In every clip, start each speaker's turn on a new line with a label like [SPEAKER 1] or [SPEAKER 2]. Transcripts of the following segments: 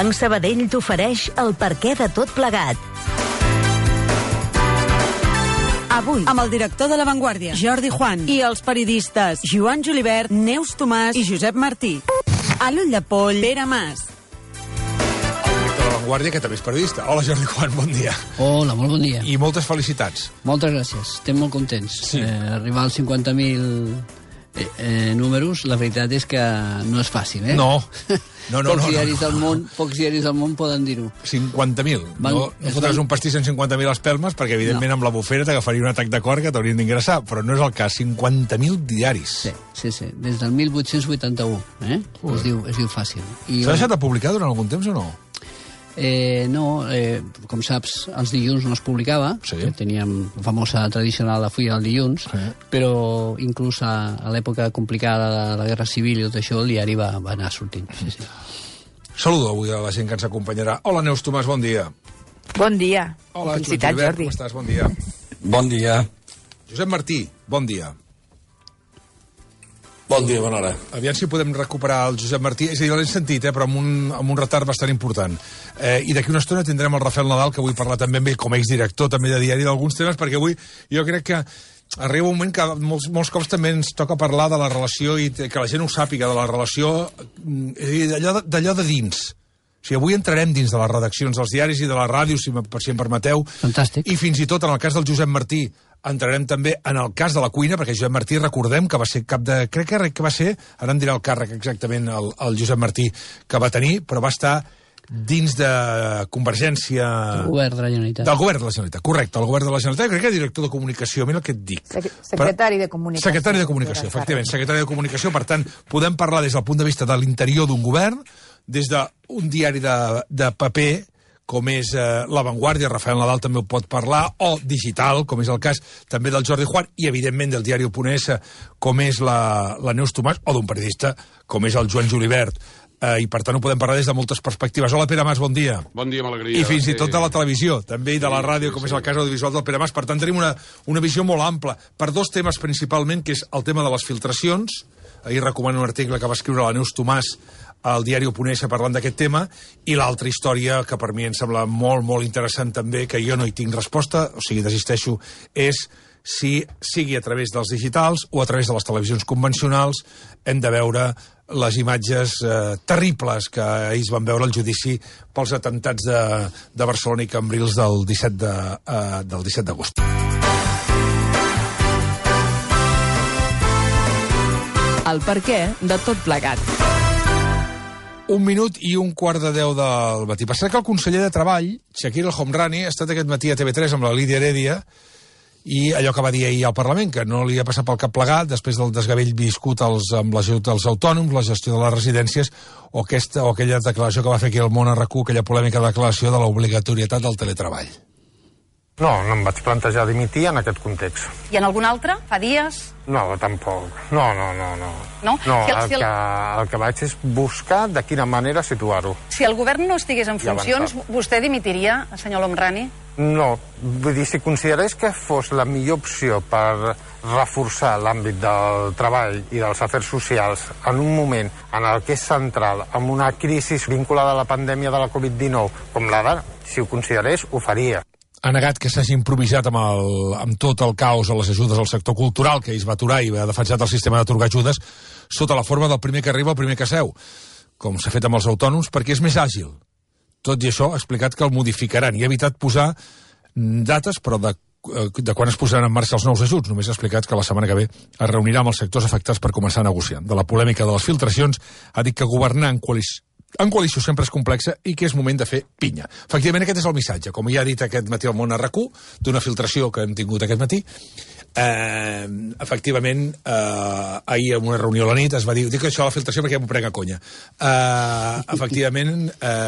[SPEAKER 1] Banc Sabadell t'ofereix el perquè de tot plegat.
[SPEAKER 2] Avui, amb el director de La Vanguardia, Jordi Juan, i els periodistes Joan Julibert, Neus Tomàs i Josep Martí. A l'ull de poll, Pere Mas.
[SPEAKER 3] El director de La Vanguardia, que també és periodista. Hola, Jordi Juan, bon dia.
[SPEAKER 4] Hola, molt bon dia.
[SPEAKER 3] I moltes felicitats.
[SPEAKER 4] Moltes gràcies, estem molt contents.
[SPEAKER 3] Sí.
[SPEAKER 4] Arribar als 50.000 números, la veritat és que no és fàcil, eh?
[SPEAKER 3] No.
[SPEAKER 4] Pocs diaris del món poden dir-ho.
[SPEAKER 3] 50.000. No fotràs un pastís en 50.000 espelmes, perquè evidentment amb la bufera t'agafaria un atac de cor que t'haurien d'ingressar, però no és el cas. 50.000 diaris.
[SPEAKER 4] Sí. Des del 1881, eh? Es diu fàcil.
[SPEAKER 3] S'ha deixat de publicar durant algun temps o no?
[SPEAKER 4] No, com saps, els dilluns no es publicava,
[SPEAKER 3] sí.
[SPEAKER 4] Teníem la famosa tradicional la fulla del dilluns, sí. Però inclús a l'època complicada de la Guerra Civil i tot això, el diari va anar sortint. Sí.
[SPEAKER 3] Saludo avui a la gent que ens acompanyarà. Hola, Neus Tomàs, bon dia.
[SPEAKER 5] Bon dia.
[SPEAKER 3] Hola,
[SPEAKER 5] felicitats, Jordi.
[SPEAKER 3] Com estàs? Bon dia.
[SPEAKER 6] Bon dia.
[SPEAKER 3] Josep Martí, bon dia.
[SPEAKER 6] Bon dia, bona hora.
[SPEAKER 3] Aviam si podem recuperar el Josep Martí. És a dir, l'hem sentit, però amb un retard bastant important. I d'aquí una estona tindrem el Rafael Nadal, que vull parlar també amb ell com a exdirector també de diari d'alguns temes, perquè avui jo crec que arriba un moment que molts cops també ens toca parlar de la relació i que la gent ho sàpiga, de la relació, d'allò de dins. O sigui, avui entrarem dins de les redaccions dels diaris i de la ràdio, si em permeteu.
[SPEAKER 4] Fantàstic.
[SPEAKER 3] I fins i tot, en el cas del Josep Martí, entrarem també en el cas de la cuina, perquè Josep Martí, recordem que va ser cap de... Crec que va ser, ara em dirà el càrrec exactament el Josep Martí que va tenir, però va estar dins de Convergència...
[SPEAKER 4] Del govern de la Generalitat.
[SPEAKER 3] Del govern de la Generalitat, correcte, el govern de la Generalitat, crec que director de comunicació, mira el que et dic.
[SPEAKER 5] Secretari de comunicació.
[SPEAKER 3] Secretari de comunicació, efectivament, secretari de comunicació, per tant, podem parlar des del punt de vista de l'interior d'un govern, des d'un diari de paper, com és La Vanguardia, Rafael Nadal també ho pot parlar, o digital, com és el cas també del Jordi Juan, i evidentment del diari Oponès, com és la Neus Tomàs, o d'un periodista, com és el Joan Julibert. I per tant ho podem parlar des de moltes perspectives. Hola, Pere Mas, bon dia.
[SPEAKER 7] Bon dia, amb alegria.
[SPEAKER 3] I fins i tot de la televisió, també, i de la ràdio, com és el cas audiovisual del Pere Mas. Per tant, tenim una visió molt ampla, per dos temes principalment, que és el tema de les filtracions. Ahir recomano un article que va escriure la Neus Tomàs al diari Oponès parlant d'aquest tema, i l'altra història, que per mi em sembla molt, molt interessant també, que jo no hi tinc resposta, o sigui, desisteixo, és si sigui a través dels digitals o a través de les televisions convencionals hem de veure les imatges terribles que ahir es van veure al judici pels atemptats de Barcelona i Cambrils del 17 d'agost.
[SPEAKER 2] El perquè de tot plegat.
[SPEAKER 3] 1 minut i 1:15 del matí. Passa que el conseller de Treball, Chakir El Homrani, ha estat aquest matí a TV3 amb la Lídia Heredia, i allò que va dir ahir al Parlament, que no li ha passat pel cap plegat després del desgavell viscut amb l'ajut dels autònoms, la gestió de les residències, o aquella declaració que va fer aquí al Món a RAC1, aquella polèmica declaració de l'obligatorietat del teletreball.
[SPEAKER 8] No em vaig plantejar dimitir en aquest context.
[SPEAKER 9] I en algun altre? Fa dies?
[SPEAKER 8] No, tampoc. No.
[SPEAKER 9] No?
[SPEAKER 8] El que vaig és buscar de quina manera situar-ho.
[SPEAKER 9] Si el govern no estigués en funcions, vostè dimitiria, senyor Homrani?
[SPEAKER 8] No, vull dir, si considerés que fos la millor opció per reforçar l'àmbit del treball i dels afers socials en un moment en el que és central, amb una crisi vinculada a la pandèmia de la Covid-19 com la d'ara, si ho considerés, ho faria.
[SPEAKER 3] Ha negat que s'hagi improvisat amb tot el caos a les ajudes al sector cultural, que es va aturar i ha defensat el sistema d'atorgar ajudes sota la forma del primer que arriba al primer que seu, com s'ha fet amb els autònoms, perquè és més àgil. Tot i això, ha explicat que el modificaran i ha evitat posar dates, però de quan es posaran en marxa els nous ajuts. Només ha explicat que la setmana que ve es reunirà amb els sectors afectats per començar a negociar. De la polèmica de les filtracions, ha dit que governar en coalició sempre és complexa i que és moment de fer pinya. Efectivament, aquest és el missatge. Com ja ha dit aquest matí al Món a RAC1, d'una filtració que hem tingut aquest matí, efectivament, ahir en una reunió a la nit es va dir, dic això la filtració perquè ja m'ho prenc a conya. Efectivament,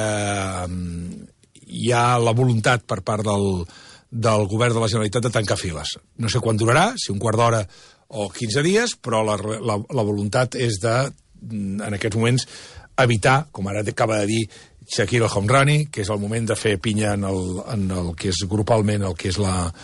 [SPEAKER 3] hi ha la voluntat per part del govern de la Generalitat de tancar files. No sé quan durarà, si un quart d'hora o 15 dies, però la voluntat és de, en aquests moments, evitar, com ara acaba de dir Chakir El Homrani, que és el moment de fer pinya en el que és grupalment el que és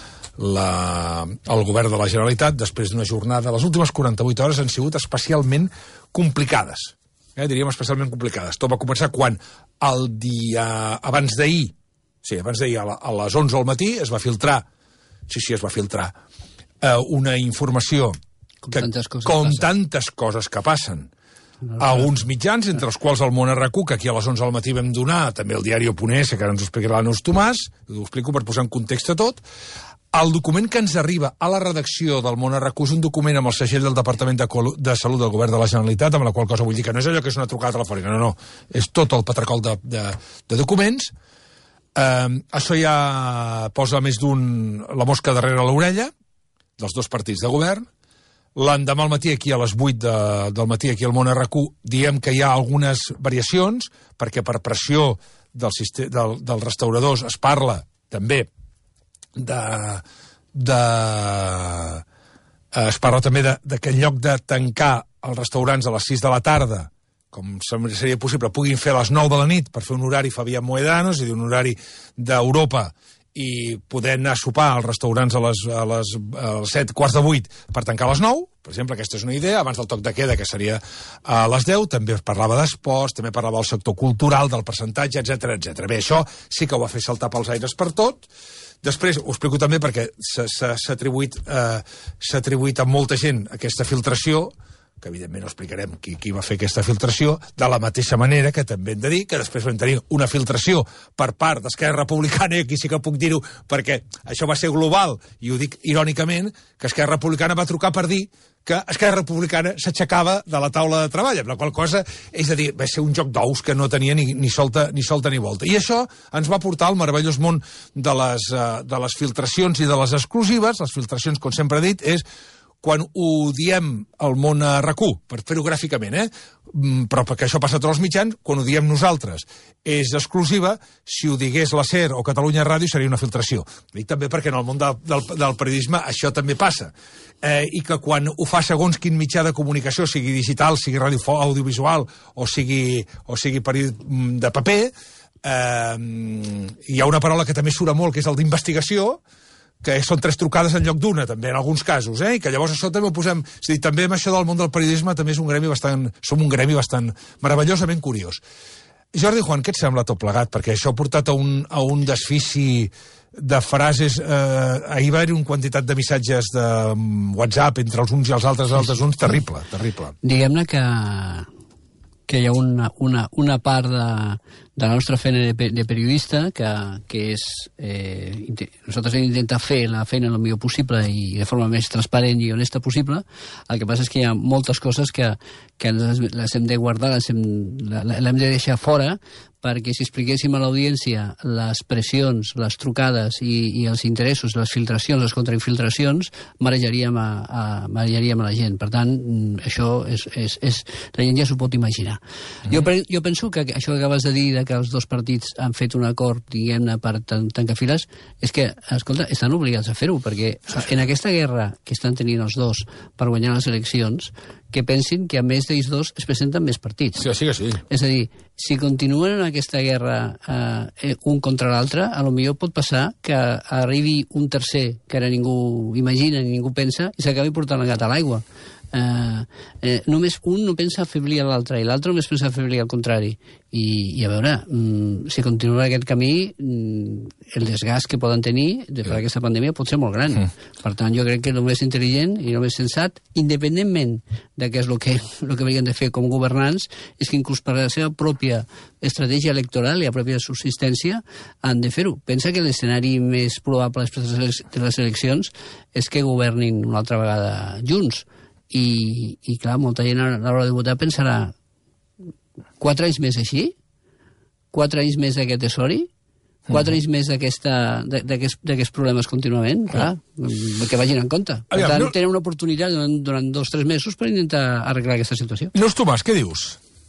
[SPEAKER 3] el govern de la Generalitat, després d'una jornada. Les últimes 48 hores han sigut especialment complicades. diríem especialment complicades. Tot va començar quan el dia abans d'ahir, a les 11 del matí, es va filtrar, es va filtrar una informació com tantes coses que passen a uns mitjans, entre els quals el Món RQ, que aquí a les 11 del matí vam donar, també el diari Oponès, que ara ens ho explicarà la Neus Tomàs, ho explico per posar en context a tot. El document que ens arriba a la redacció del Món RQ és un document amb el segell del Departament de Salut del Govern de la Generalitat, amb la qual cosa vull dir que no és allò que és una trucada telefònica, no, és tot el patracol de documents. Això ja posa més la mosca darrere l'orella dels dos partits de govern. L'endemà al matí, aquí a les 8 del matí, aquí al Món RQ, diem que hi ha algunes variacions, perquè per pressió dels restauradors es parla també es parla també que en lloc de tancar els restaurants a les 6 de la tarda, com seria possible, puguin fer a les 9 de la nit per fer un horari Fabián Moedanos, és a dir, un horari d'Europa, i poder anar a sopar als restaurants a les 7, quarts de 8 per tancar a les 9, per exemple, aquesta és una idea, abans del toc de queda, que seria a les 10, també es parlava d'esports, també parlava del sector cultural, del percentatge, etc. Bé, això sí que ho va fer saltar pels aires per tot. Després, ho explico també perquè s'ha atribuït a molta gent aquesta filtració, que evidentment no explicarem qui va fer aquesta filtració, de la mateixa manera que també hem de dir que després vam tenir una filtració per part d'Esquerra Republicana, i aquí sí que puc dir-ho perquè això va ser global, i ho dic irònicament, que Esquerra Republicana va trucar per dir que Esquerra Republicana s'aixecava de la taula de treball, amb la qual cosa, és a dir, va ser un joc d'ous que no tenia ni solta ni volta. I això ens va portar al meravellós món de les filtracions i de les exclusives. Les filtracions, com sempre he dit, és quan ho diem al Món RQ, per fer-ho gràficament, però perquè això passa a tots els mitjans, quan ho diem nosaltres és exclusiva, si ho digués la SER o Catalunya Ràdio seria una filtració. Dic també perquè en el món del periodisme això també passa. I que quan ho fa segons quin mitjà de comunicació, sigui digital, sigui audiovisual o sigui de paper, hi ha una paraula que també surt molt, que és el d'investigació, que són 3 trucades en lloc d'una, també, en alguns casos, i que llavors això també ho posem... És a dir, també amb això del món del periodisme també és som un gremi bastant meravellosament curiós. Jordi Juan, què et sembla tot plegat? Perquè això ha portat a un desfici de frases... ahir va haver-hi una quantitat de missatges de WhatsApp entre els uns i els altres uns, terrible.
[SPEAKER 4] Diguem-ne que hi ha una part de la nostra feina de periodista que és... nosaltres hem d'intentar fer la feina el millor possible i de forma més transparent i honesta possible. El que passa és que hi ha moltes coses que les hem de guardar, l'hem de deixar fora, perquè si expliquéssim a l'audiència les pressions, les trucades i els interessos, les filtracions, les contrainfiltracions, marejaríem a la gent. Per tant, això la gent ja s'ho pot imaginar. Jo penso que això que acabes de dir, que els dos partits han fet un acord, diguem-ne, per tancar files, és que, escolta, estan obligats a fer-ho, perquè en aquesta guerra que estan tenint els dos per guanyar les eleccions, que pensin que a més d'ells dos es presenten més partits.
[SPEAKER 3] Sí que sí.
[SPEAKER 4] És a dir, si continuen en aquesta guerra un contra l'altre, a lo millor pot passar que arribi un tercer que ara ningú imagina ni ningú pensa i s'acabi portant el gat a l'aigua. Només un no pensa afeblir a l'altre i l'altre només pensa afeblir al contrari, i a veure, si continua aquest camí, el desgast que poden tenir per aquesta pandèmia pot ser molt gran. Per tant, jo crec que el més intel·ligent i el més sensat, independentment de què és el que haurien de fer com governants, és que inclús per la seva pròpia estratègia electoral i la pròpia subsistència han de fer-ho. Pensa que l'escenari més probable de les eleccions és que governin una altra vegada junts. I clar, molta gent a l'hora de votar pensarà 4 anys més així? 4 anys més d'aquest desori? 4 anys més d'aquests problemes contínuament? Clar, que vagin en compte. Per tant, tenen una oportunitat durant 2 o 3 mesos per intentar arreglar aquesta situació.
[SPEAKER 3] Neus Tomàs, què dius?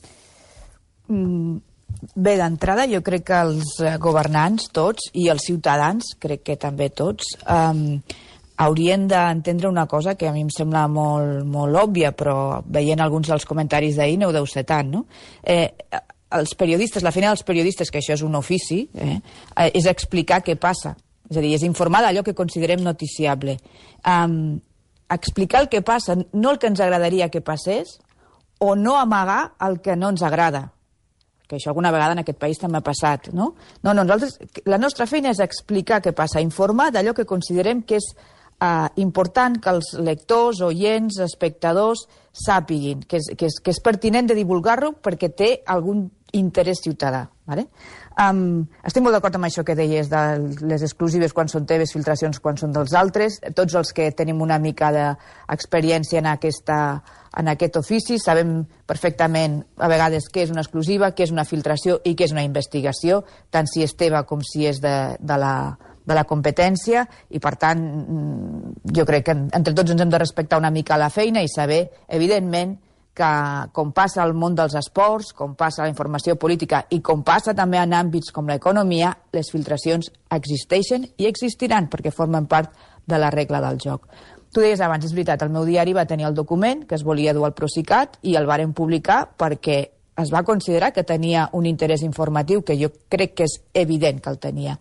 [SPEAKER 5] Bé, d'entrada jo crec que els governants tots i els ciutadans, crec que també tots, haurien d'entendre una cosa que a mi em sembla molt òbvia, però veient alguns dels comentaris d'ahir no ho deu ser tant, no? Els periodistes, la feina dels periodistes, que això és un ofici, és explicar què passa. És a dir, és informar d'allò que considerem noticiable. Explicar el que passa, no el que ens agradaria que passés, o no amagar el que no ens agrada. Que això alguna vegada en aquest país també ha passat, no? No, nosaltres, la nostra feina és explicar què passa, informar d'allò que considerem que és important que els lectors, oients, espectadors sàpiguin, que és pertinent de divulgar-lo perquè té algun interès ciutadà. Vale? Estic molt d'acord amb això que deies de les exclusives quan són teves, filtracions quan són dels altres. Tots els que tenim una mica d'experiència en aquest ofici sabem perfectament a vegades què és una exclusiva, què és una filtració i què és una investigació, tant si és teva com si és de la competència, i per tant jo crec que entre tots ens hem de respectar una mica la feina i saber, evidentment, que com passa al món dels esports, com passa a la informació política i com passa també en àmbits com l'economia, les filtracions existeixen i existiran perquè formen part de la regla del joc. Tu deies abans, és veritat, el meu diari va tenir el document que es volia dur al Procicat i el varen publicar perquè es va considerar que tenia un interès informatiu, que jo crec que és evident que el tenia.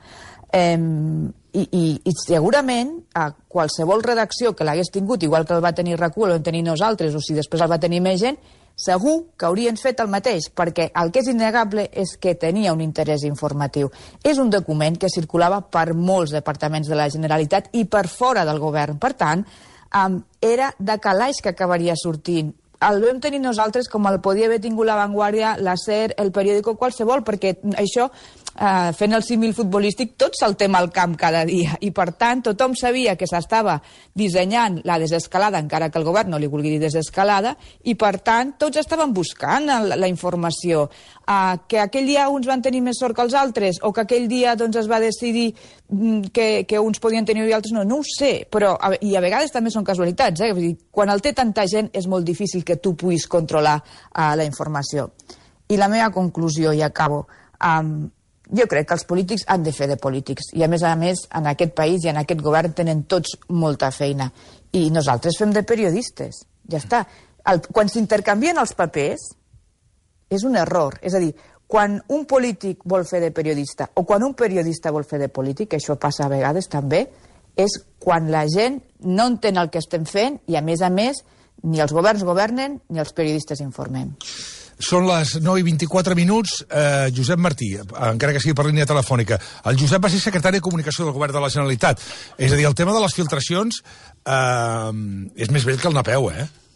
[SPEAKER 5] I segurament a qualsevol redacció que l'hagués tingut, igual que el va tenir RAC1 o el vam tenir nosaltres, o si després el va tenir més gent, segur que haurien fet el mateix, perquè el que és innegable és que tenia un interès informatiu. És un document que circulava per molts departaments de la Generalitat i per fora del govern. Per tant, era de calaix que acabaria sortint. El vam tenir nosaltres com el podia haver tingut La Vanguardia, la SER, el periòdico, qualsevol, perquè això, fent el símil futbolístic, tot saltem al camp cada dia. I, per tant, tothom sabia que s'estava dissenyant la desescalada, encara que el govern no li vulgui dir desescalada, i, per tant, tots estaven buscant la informació. Que aquell dia uns van tenir més sort que els altres, o que aquell dia doncs, es va decidir que uns podien tenir i altres no ho sé, però, i a vegades també són casualitats, Vull dir, quan el té tanta gent és molt difícil que tu puguis controlar la informació. I la meva conclusió, i acabo, jo crec que els polítics han de fer de polítics, i a més, en aquest país i en aquest govern tenen tots molta feina, i nosaltres fem de periodistes, ja està. Quan s'intercanvien els papers és un error, és a dir, quan un polític vol fer de periodista o quan un periodista vol fer de polític, això passa a vegades també, és quan la gent no entén el que estem fent i, a més, ni els governs governen ni els periodistes informem.
[SPEAKER 3] Són les 9:24 minuts. Josep Martí, encara que sigui per línia telefònica. El Josep va ser secretari de Comunicació del Govern de la Generalitat. És a dir, el tema de les filtracions és més vell que el Napeu,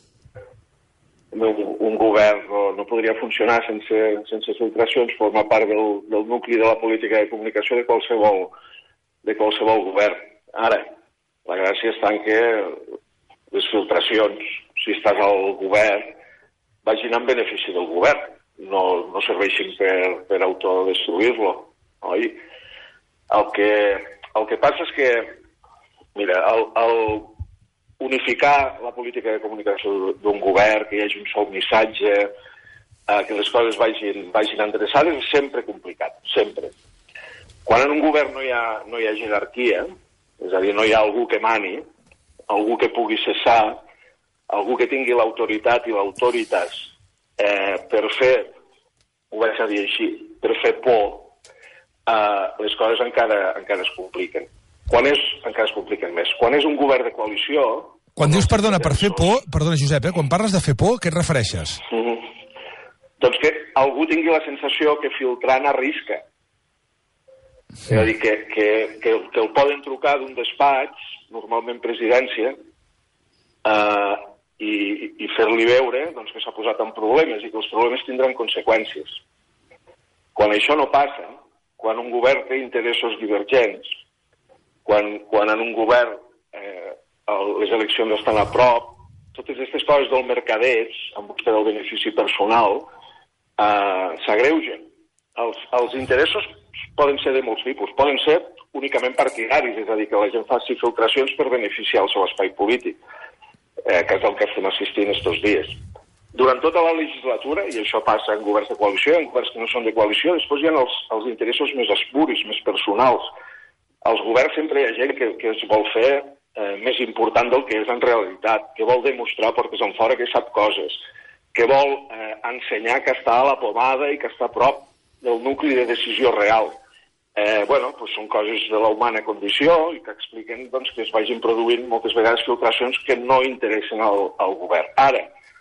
[SPEAKER 7] Un govern no podria funcionar sense filtracions, forma part del nucli de la política de comunicació de qualsevol govern. Ara, la gràcia està en que les filtracions, si estàs al govern, vagin en benefici del govern, no serveixin per autodestruir-lo, oi? El que passa és que, mira, el unificar la política de comunicació d'un govern, que hi hagi un sol missatge, que les coses vagin endreçades, és sempre complicat, sempre. Quan en un govern no hi ha jerarquia, és a dir, no hi ha algú que mani, algú que pugui cessar, algú que tingui l'autoritat i l'autoritas per fer, ho vaig a dir així, per fer por, les coses encara es compliquen. Encara es compliquen més. Quan és un govern de coalició...
[SPEAKER 3] Quan dius, perdona, per fer por, perdona, Josep, quan parles de fer por, què et refereixes?
[SPEAKER 7] Doncs que algú tingui la sensació que filtrant arrisca. És a dir, que el poden trucar d'un despatx, normalment presidència, i fer-li veure que s'ha posat en problemes i que els problemes tindran conseqüències. Quan això no passa, quan un govern té interessos divergents, quan en un govern les eleccions estan a prop, totes aquestes coses del mercadeig, amb vostè del benefici personal, s'agreugen. Els interessos poden ser de molts tipus, poden ser únicament partidaris, és a dir, que la gent faci filtracions per beneficiar el seu espai polític, que és el que estem assistint estos dies. Durant tota la legislatura, i això passa en governs de coalició, en governs que no són de coalició, després hi ha els interessos més espuris, més personals. Als governs sempre hi ha gent que es vol fer més important del que és en realitat, que vol demostrar portes en fora que sap coses, que vol ensenyar que està a la pomada i que està a prop del nucli de decisió real. Són coses de la humana condició i que expliquen que es vagin produint moltes vegades filtracions que no interessen al govern. Ara,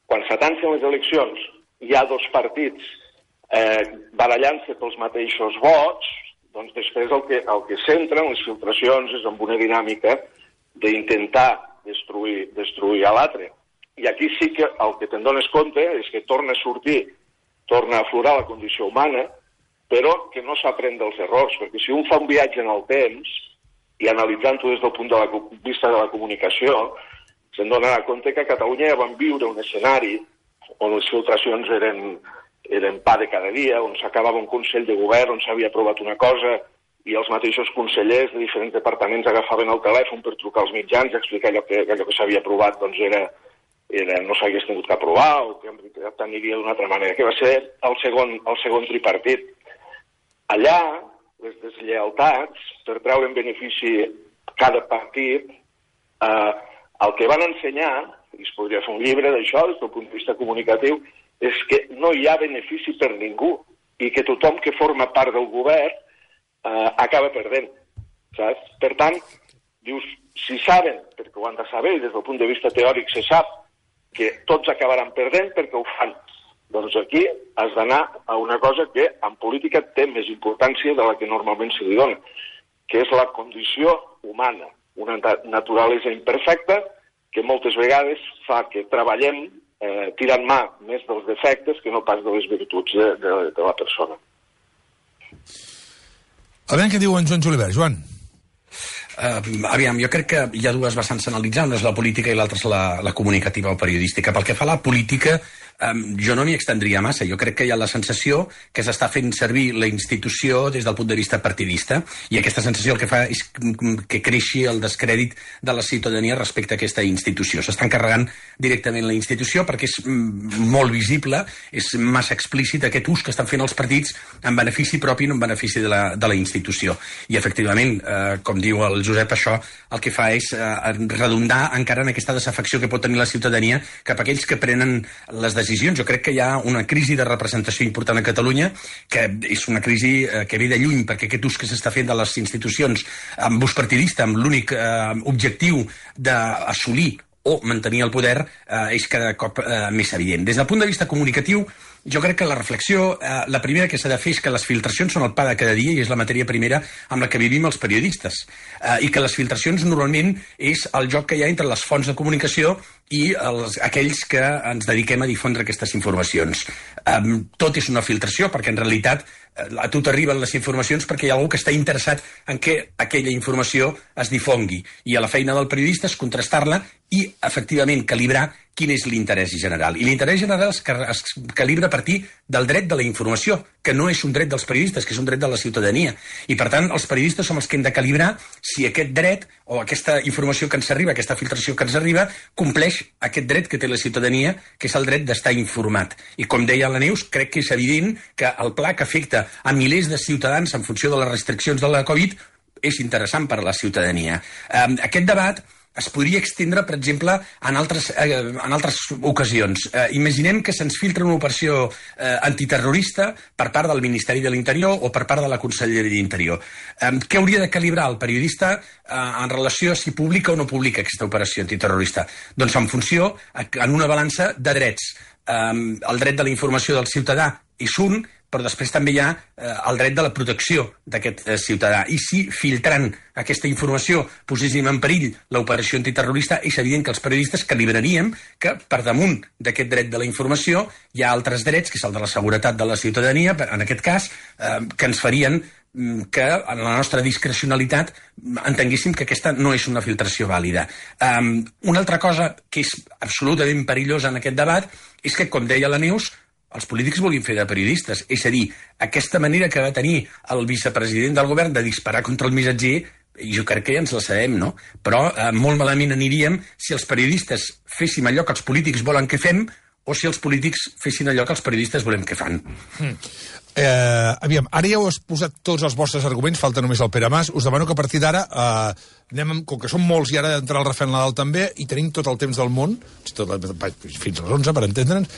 [SPEAKER 7] quan s'atancen les eleccions hi ha dos partits barallant-se pels mateixos vots, doncs després el que centren les filtracions és amb una dinàmica d'intentar destruir a l'altre. I aquí sí que el que te'n dones compte és que torna a sortir, torna a aflorar la condició humana, però que no s'aprèn dels errors, perquè si un fa un viatge en el temps, i analitzant-ho des del punt de vista de la comunicació, se'n donarà compte que a Catalunya ja van viure un escenari on les filtracions eren pa de cada dia, on s'acabava un Consell de Govern, on s'havia aprovat una cosa, i els mateixos consellers de diferents departaments agafaven el telèfon per trucar als mitjans i explicar allò que s'havia aprovat doncs no s'hagués tingut que aprovar o que en realitat aniria d'una altra manera, que va ser el segon tripartit. Allà, les deslleialtats, per treure en benefici cada partit, el que van ensenyar, i es podria fer un llibre d'això, des del punt de vista comunicatiu, és que no hi ha benefici per ningú i que tothom que forma part del govern acaba perdent, saps? Per tant, dius, si saben, perquè ho han de saber, des del punt de vista teòric se sap que tots acabaran perdent perquè ho fan. Doncs aquí has d'anar a una cosa que en política té més importància de la que normalment se li dona, que és la condició humana, una naturalesa imperfecta que moltes vegades fa que treballem tirant mà més dels defectes que no pas de les virtuts de la persona.
[SPEAKER 3] A veure què diu en Joan Julivert. Joan.
[SPEAKER 6] Aviam, jo crec que hi ha dues vessants a analitzar, una és la política i l'altra és la comunicativa o periodística. Pel que fa a la política, jo no m'hi extendria massa. Jo crec que hi ha la sensació que s'està fent servir la institució des del punt de vista partidista, i aquesta sensació el que fa és que creixi el descrèdit de la ciutadania respecte a aquesta institució. S'estan carregant directament la institució perquè és molt visible, és massa explícit aquest ús que estan fent els partits en benefici propi i no en benefici de la institució. I efectivament, com diu el Josep, això el que fa és redundar encara en aquesta desafecció que pot tenir la ciutadania cap a aquells que prenen les decisions. Jo crec que hi ha una crisi de representació important a Catalunya, que és una crisi que ve de lluny, perquè aquest ús que s'està fent de les institucions amb ús partidista, amb l'únic objectiu d'assolir o mantenir el poder, és cada cop més evident. Des del punt de vista comunicatiu, jo crec que la reflexió, la primera que s'ha de fer és que les filtracions són el pa de cada dia i és la matèria primera amb la que vivim els periodistes. I que les filtracions normalment és el joc que hi ha entre les fonts de comunicació i aquells que ens dediquem a difondre aquestes informacions. Tot és una filtració, perquè en realitat a tu t'arriben les informacions perquè hi ha algú que està interessat en que aquella informació es difongui. I a la feina del periodista és contrastar-la i, efectivament, calibrar quin és l'interès general. I l'interès general es calibra a partir del dret de la informació, que no és un dret dels periodistes, que és un dret de la ciutadania. I, per tant, els periodistes som els que hem de calibrar si aquest dret o aquesta informació que ens arriba, aquesta filtració que ens arriba, compleix aquest dret que té la ciutadania, que és el dret d'estar informat. I, com deia la Neus, crec que és evident que el pla que afecta a milers de ciutadans en funció de les restriccions de la Covid és interessant per a la ciutadania. Aquest debat es podria extendre, per exemple, en altres ocasions. Imaginem que se'ns filtra una operació antiterrorista per part del Ministeri de l'Interior o per part de la Conselleria d'Interior. Què hauria de calibrar el periodista en relació a si publica o no publica aquesta operació antiterrorista? Doncs en funció, en una balança de drets. El dret de la informació del ciutadà és un, però després també hi ha el dret de la protecció d'aquest ciutadà. I si filtrant aquesta informació poséssim en perill l'operació antiterrorista, és evident que els periodistes calibraríem que per damunt d'aquest dret de la informació hi ha altres drets, que és el de la seguretat de la ciutadania, en aquest cas, que ens farien que en la nostra discrecionalitat entenguéssim que aquesta no és una filtració vàlida. Una altra cosa que és absolutament perillosa en aquest debat és que, com deia la Neus, els polítics volien fer de periodistes. És a dir, aquesta manera que va tenir el vicepresident del govern de disparar contra el missatger, jo crec que ja ens la sabem, no? Però molt malament aniríem si els periodistes féssim allò que els polítics volen que fem o si els polítics fessin allò que els periodistes volem que fan.
[SPEAKER 3] Aviam, ara ja heu exposat tots els vostres arguments, falta només el Pere Mas. Us demano que a partir d'ara, com que som molts i ara entrarà el Rafael Nadal també, i tenim tot el temps del món, fins a les 11, per entendre'ns,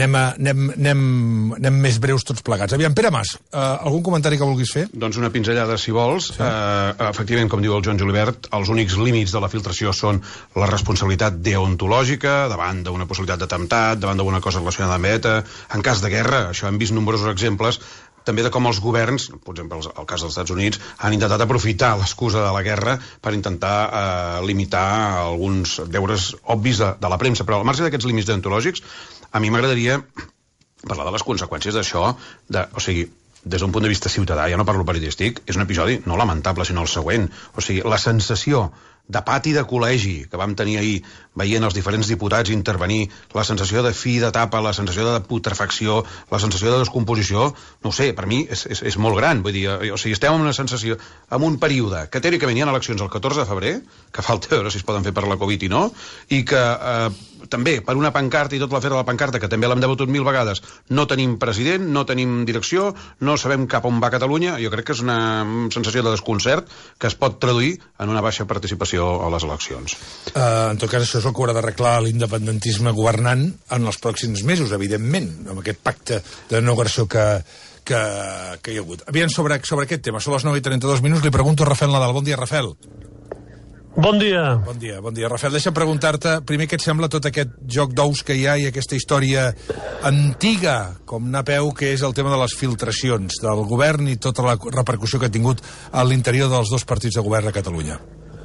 [SPEAKER 3] anem més breus tots plegats. Aviam, Pere Mas, algun comentari que vulguis fer?
[SPEAKER 10] Doncs una pinzellada, si vols. Sí. Efectivament, com diu el Joan Julibert, els únics límits de la filtració són la responsabilitat deontològica, davant d'una possibilitat d'atemptat, davant d'una cosa relacionada amb ETA, en cas de guerra. Això hem vist nombrosos exemples, també de com els governs, per exemple, el cas dels Estats Units, han intentat aprofitar l'excusa de la guerra per intentar limitar alguns deures obvis de la premsa. Però al marge d'aquests límits deontològics, a mi m'agradaria parlar de les conseqüències d'això, o sigui, des d'un punt de vista ciutadà, ja no parlo periodístic, és un episodi no lamentable, sinó el següent. O sigui, la sensació de pati de col·legi que vam tenir ahir veient els diferents diputats intervenir, la sensació de fi d'etapa, la sensació de putrefacció, la sensació de descomposició, no ho sé, per mi és molt gran. Vull dir, o sigui, estem en una sensació, en un període que teòricament hi ha eleccions el 14 de febrer, que falta veure si es poden fer per la Covid i no, i que també per una pancarta i tot l'afer de la pancarta, que també l'hem debatut 1000 vegades, no tenim president, no tenim direcció, no sabem cap on va Catalunya. Jo crec que és una sensació de desconcert que es pot traduir en una baixa participació a les eleccions.
[SPEAKER 3] En tot cas, això és el que haurà d'arreglar l'independentisme governant en els pròxims mesos, evidentment, amb aquest pacte de no agressió que hi ha hagut. Aviam, sobre aquest tema, són les 9:32 minuts, li pregunto a Rafael Nadal. Bon dia, Rafael.
[SPEAKER 11] Bon dia.
[SPEAKER 3] Bon dia. Rafael, deixa'm preguntar-te primer què et sembla tot aquest joc d'ous que hi ha i aquesta història antiga, com anar a peu, que és el tema de les filtracions del govern i tota la repercussió que ha tingut a l'interior dels dos partits de govern a Catalunya.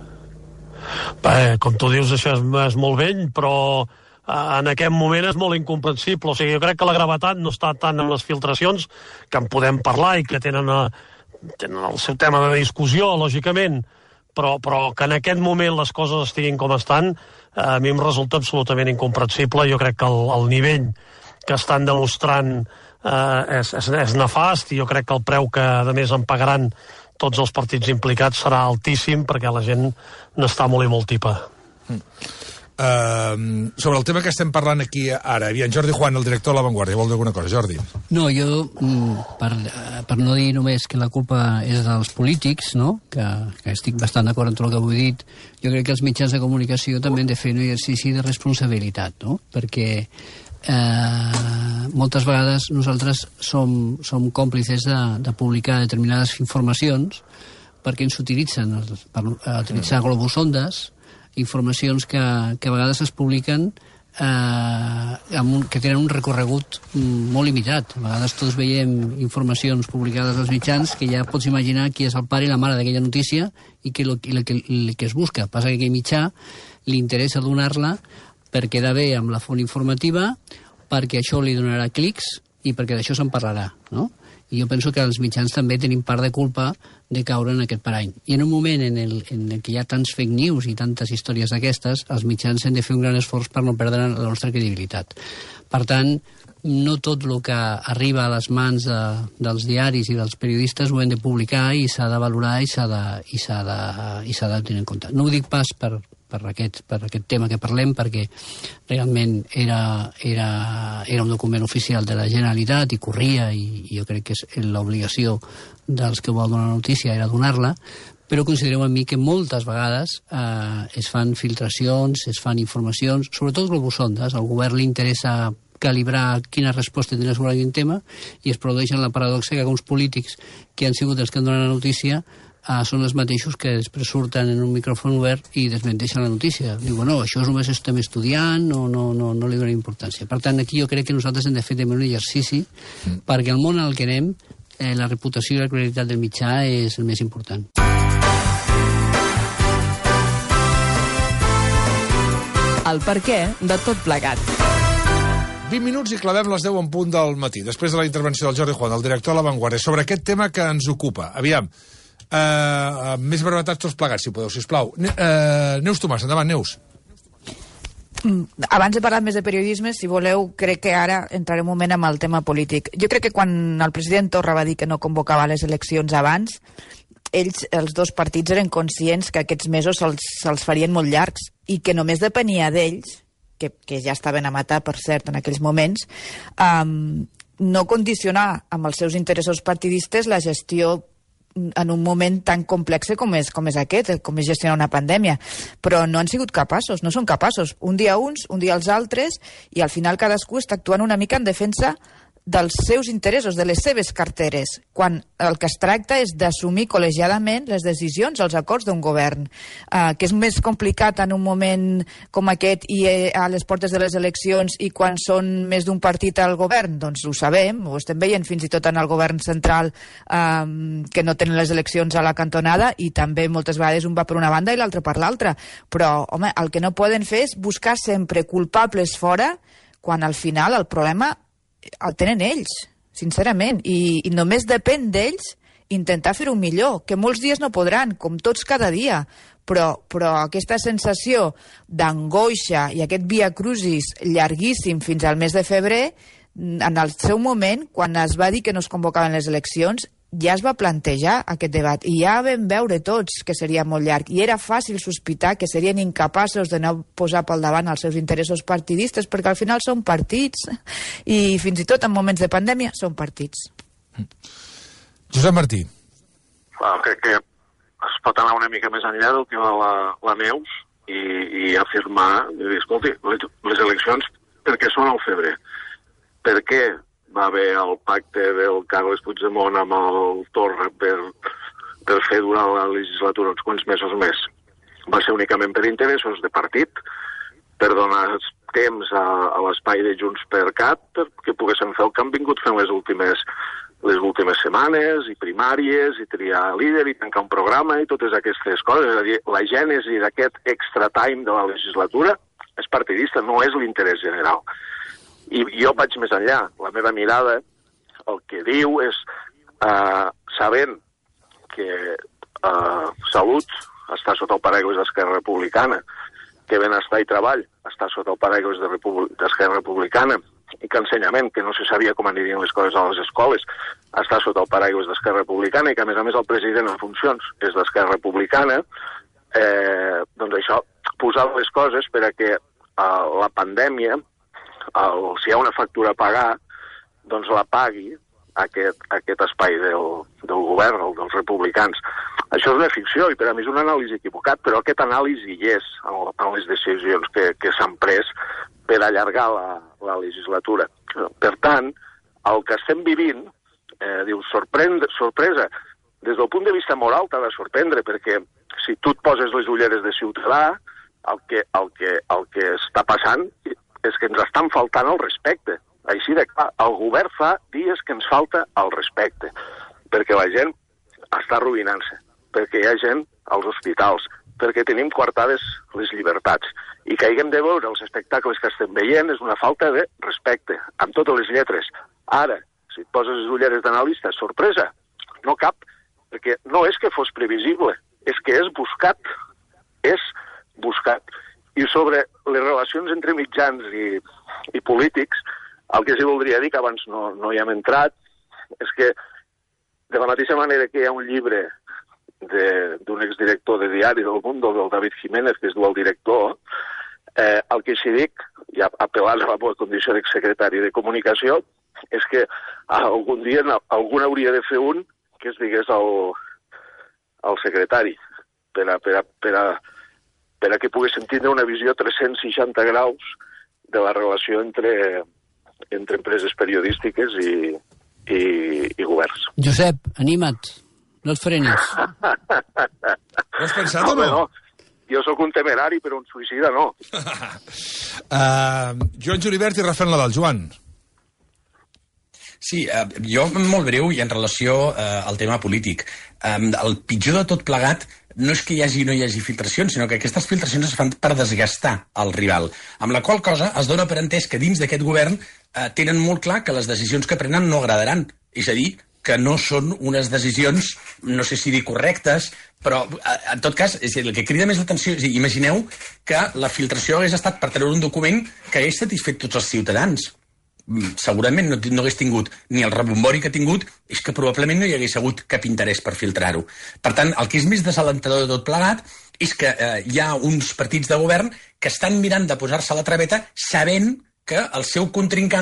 [SPEAKER 11] Bé, com tu dius, això és molt vell, però en aquest moment és molt incomprensible. O sigui, jo crec que la gravetat no està tant en les filtracions, que en podem parlar i que tenen el seu tema de discussió, lògicament, però que en aquest moment les coses estiguin com estan, a mi em resulta absolutament incomprensible. Jo crec que el nivell que estan demostrant és nefast, i jo crec que el preu que, a més, en pagaran tots els partits implicats serà altíssim, perquè la gent n'està molt i molt tipa.
[SPEAKER 3] Sobre el tema que estem parlant aquí ara, en Jordi Juan, el director de La Vanguardia, vol dir alguna cosa, Jordi?
[SPEAKER 4] No, jo, per no dir només que la culpa és dels polítics, no? que estic bastant d'acord amb tot el que avui he dit, jo crec que els mitjans de comunicació també han de fer un exercici de responsabilitat, no? Perquè moltes vegades nosaltres som còmplices de publicar determinades informacions perquè ens utilitzen per utilitzar globosondes, informacions que a vegades es publiquen que tenen un recorregut molt limitat. A vegades tots veiem informacions publicades als mitjans que ja pots imaginar qui és el pare i la mare d'aquella notícia i el que es busca. Passa que aquell mitjà li interessa donar-la per quedar bé amb la font informativa, perquè això li donarà clics i perquè d'això se'n parlarà, no? I jo penso que els mitjans també tenim part de culpa de caure en aquest parany. I en un moment en el que hi ha tants fake news i tantes històries d'aquestes, els mitjans han de fer un gran esforç per no perdre la nostra credibilitat. Per tant, no tot el que arriba a les mans dels diaris i dels periodistes ho hem de publicar i s'ha de valorar i s'ha de tenir en compte. No ho dic pas per aquest tema que parlem, perquè realment era un document oficial de la Generalitat i corria, i jo crec que l'obligació dels que vol donar la notícia era donar-la, però considereu amb mi que moltes vegades es fan filtracions, es fan informacions, sobretot globosondes. Al govern li interessa calibrar quina resposta tindrà sobre aquell tema i es produeixen la paradoxa que alguns polítics que han sigut els que han donat la notícia són els mateixos que després surten en un micròfon obert i desmenteixen la notícia. Diuen, no, això només estem estudiant, no li donem importància. Per tant, aquí jo crec que nosaltres hem de fer també un exercici perquè el món al que anem, la reputació i la credibilitat del mitjà és el més important.
[SPEAKER 2] El perquè de tot plegat.
[SPEAKER 3] 20 minuts i clavem les 10 en punt del matí, després de la intervenció del Jordi Juan, el director de La Vanguardia, sobre aquest tema que ens ocupa. Aviam, més brevetats tots plegats, si podeu, sisplau. Neus Tomàs, endavant, Neus.
[SPEAKER 5] Abans he parlat més de periodisme, si voleu, crec que ara entraré un moment amb el tema polític. Jo crec que quan el president Torra va dir que no convocava les eleccions abans, els dos partits eren conscients que aquests mesos se'ls farien molt llargs i que només depenia d'ells, que ja estaven a matar, per cert, en aquells moments, no condicionar amb els seus interessos partidistes la gestió en un moment tan complex com és aquest, com és gestionar una pandèmia. Però no han sigut capaços, no són capaços. Un dia uns, un dia els altres, i al final cadascú està actuant una mica en defensa dels seus interessos, de les seves carteres, quan el que es tracta és d'assumir col·legiadament les decisions, els acords d'un govern, que és més complicat en un moment com aquest i a les portes de les eleccions i quan són més d'un partit al govern, doncs ho sabem, ho estem veient fins i tot en el govern central, que no tenen les eleccions a la cantonada i també moltes vegades un va per una banda i l'altre per l'altra. Però, home, el que no poden fer és buscar sempre culpables fora quan al final el problema el tenen ells, sincerament, i només depèn d'ells intentar fer-ho millor, que molts dies no podran, com tots cada dia, però aquesta sensació d'angoixa i aquest via crucis llarguíssim fins al mes de febrer, en el seu moment, quan es va dir que no es convocaven les eleccions, ja es va plantejar aquest debat i ja vam veure tots que seria molt llarg i era fàcil sospitar que serien incapaços de no posar pel davant els seus interessos partidistes, perquè al final són partits i fins i tot en moments de pandèmia són partits.
[SPEAKER 3] Josep Martí.
[SPEAKER 7] Crec que es pot anar una mica més enllà del que va la Neus i afirmar, escolti, les eleccions per què són al febrer? Per què va haver el pacte del Carles Puigdemont amb el Torra per fer durar la legislatura uns quants mesos més? Va ser únicament per interessos de partit, per donar temps a l'espai de Junts per Cat perquè poguessin fer el que han vingut fent les últimes setmanes, i primàries, i triar líder, i tancar un programa, i totes aquestes coses. És a dir, la gènesi d'aquest extra time de la legislatura és partidista, no és l'interès general. I jo vaig més enllà. La meva mirada el que diu és, sabent que Salut està sota el paraigües d'Esquerra Republicana, que Benestar i Treball està sota el paraigües d'Esquerra Republicana, i que Ensenyament, que no se sabia com anirien les coses a les escoles, està sota el paraigües d'Esquerra Republicana, i que a més el president en funcions és d'Esquerra Republicana, doncs això, posar les coses per a que la pandèmia, si hi ha una factura a pagar, doncs la pagui aquest espai del govern, el dels republicans. Això és una ficció i per a mi és una anàlisi equivocat, però aquest anàlisi hi és en les decisions que s'han pres per allargar la legislatura. Per tant, el que estem vivint, diu, sorpresa, des del punt de vista moral t'ha de sorprendre, perquè si tu et poses les ulleres de ciutadà, el que està passant és que ens estan faltant el respecte. Així de clar, el govern fa dies que ens falta el respecte, perquè la gent està arruïnant-se, perquè hi ha gent als hospitals, perquè tenim coartades les llibertats, i que haguem de veure els espectacles que estem veient és una falta de respecte, amb totes les lletres. Ara, si et poses les ulleres d'analista, sorpresa, no cap, perquè no és que fos previsible, és que és buscat. I sobre les relacions entre mitjans i polítics, el que sí voldria dir, que abans no hi hem entrat, és que de la mateixa manera que hi ha un llibre d'un exdirector de diari del Mundo, del David Jiménez, que es diu El director, el que sí dic, i apel·lant a la meva condició d'exsecretari de comunicació, és que algun dia algun hauria de fer un que es digués al secretari, per a que poguessin tindre una visió 360 graus de la relació entre empreses periodístiques i governs.
[SPEAKER 4] Josep, anima't, no et frenis.
[SPEAKER 3] Ho has pensat o no?
[SPEAKER 7] No, jo sóc un temerari, però un suïcida no.
[SPEAKER 3] Joan Julibert i Rafael Nadal. Joan.
[SPEAKER 6] Sí, jo molt breu i en relació al tema polític. El pitjor de tot plegat no és que hi hagi o no hi hagi filtracions, sinó que aquestes filtracions es fan per desgastar el rival, amb la qual cosa es dona per entès que dins d'aquest govern tenen molt clar que les decisions que prenen no agradaran. És a dir, que no són unes decisions, no sé si dir correctes, però en tot cas, és a dir, el que crida més l'atenció és dir, imagineu que la filtració hagués estat per treure un document que hagués satisfet tots els ciutadans. Segurament no hagués tingut ni el rebombori que ha tingut, és que probablement no hi hagués hagut cap interès per filtrar-ho. Per tant, el que és més desalentador de tot plegat és que hi ha uns partits de govern que estan mirant de posar-se a la traveta sabent que el seu contrincant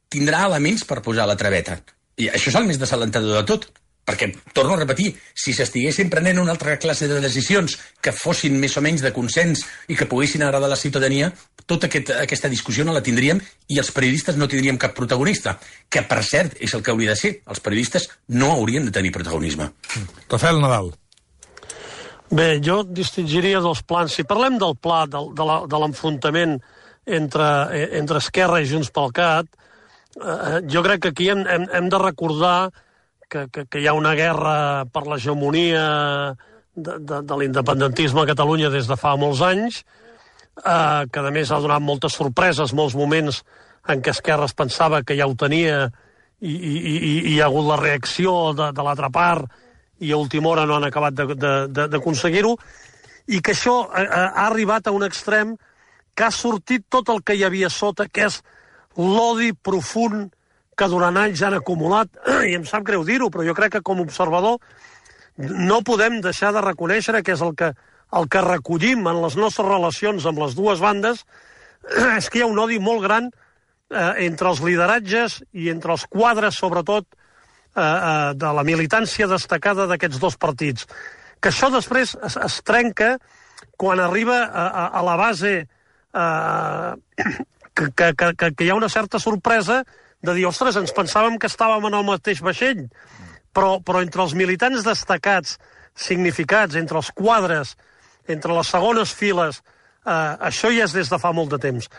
[SPEAKER 6] tindrà elements per posar la traveta. I això és el més desalentador de tot. Perquè, torno a repetir, si s'estiguessin prenent una altra classe de decisions que fossin més o menys de consens i que poguessin agradar a la ciutadania, tota aquesta discussió no la tindríem i els periodistes no tindríem cap protagonista, que, per cert, és el que hauria de ser. Els periodistes no haurien de tenir protagonisme.
[SPEAKER 3] Rafael Nadal.
[SPEAKER 11] Bé, jo distingiria dos plans. Si parlem del pla de l'enfrontament entre Esquerra i Junts pel Cat, jo crec que aquí hem de recordar que hi ha una guerra per l'hegemonia de l'independentisme a Catalunya des de fa molts anys, que a més ha donat moltes sorpreses, molts moments en què Esquerra es pensava que ja ho tenia i hi ha hagut la reacció de l'altra part i a última hora no han acabat d'aconseguir-ho, i que això ha arribat a un extrem que ha sortit tot el que hi havia sota, que és l'odi profund que durant anys han acumulat, i em sap greu dir-ho, però jo crec que com a observador no podem deixar de reconèixer que és el que recollim en les nostres relacions amb les dues bandes, és que hi ha un odi molt gran entre els lideratges i entre els quadres, sobretot, de la militància destacada d'aquests dos partits. Que això després es trenca quan arriba a la base que hi ha una certa sorpresa de dir, ostres, ens pensàvem que estàvem en el mateix vaixell, però entre els militants destacats, significats, entre els quadres, entre les segones files, això ja és des de fa molt de temps.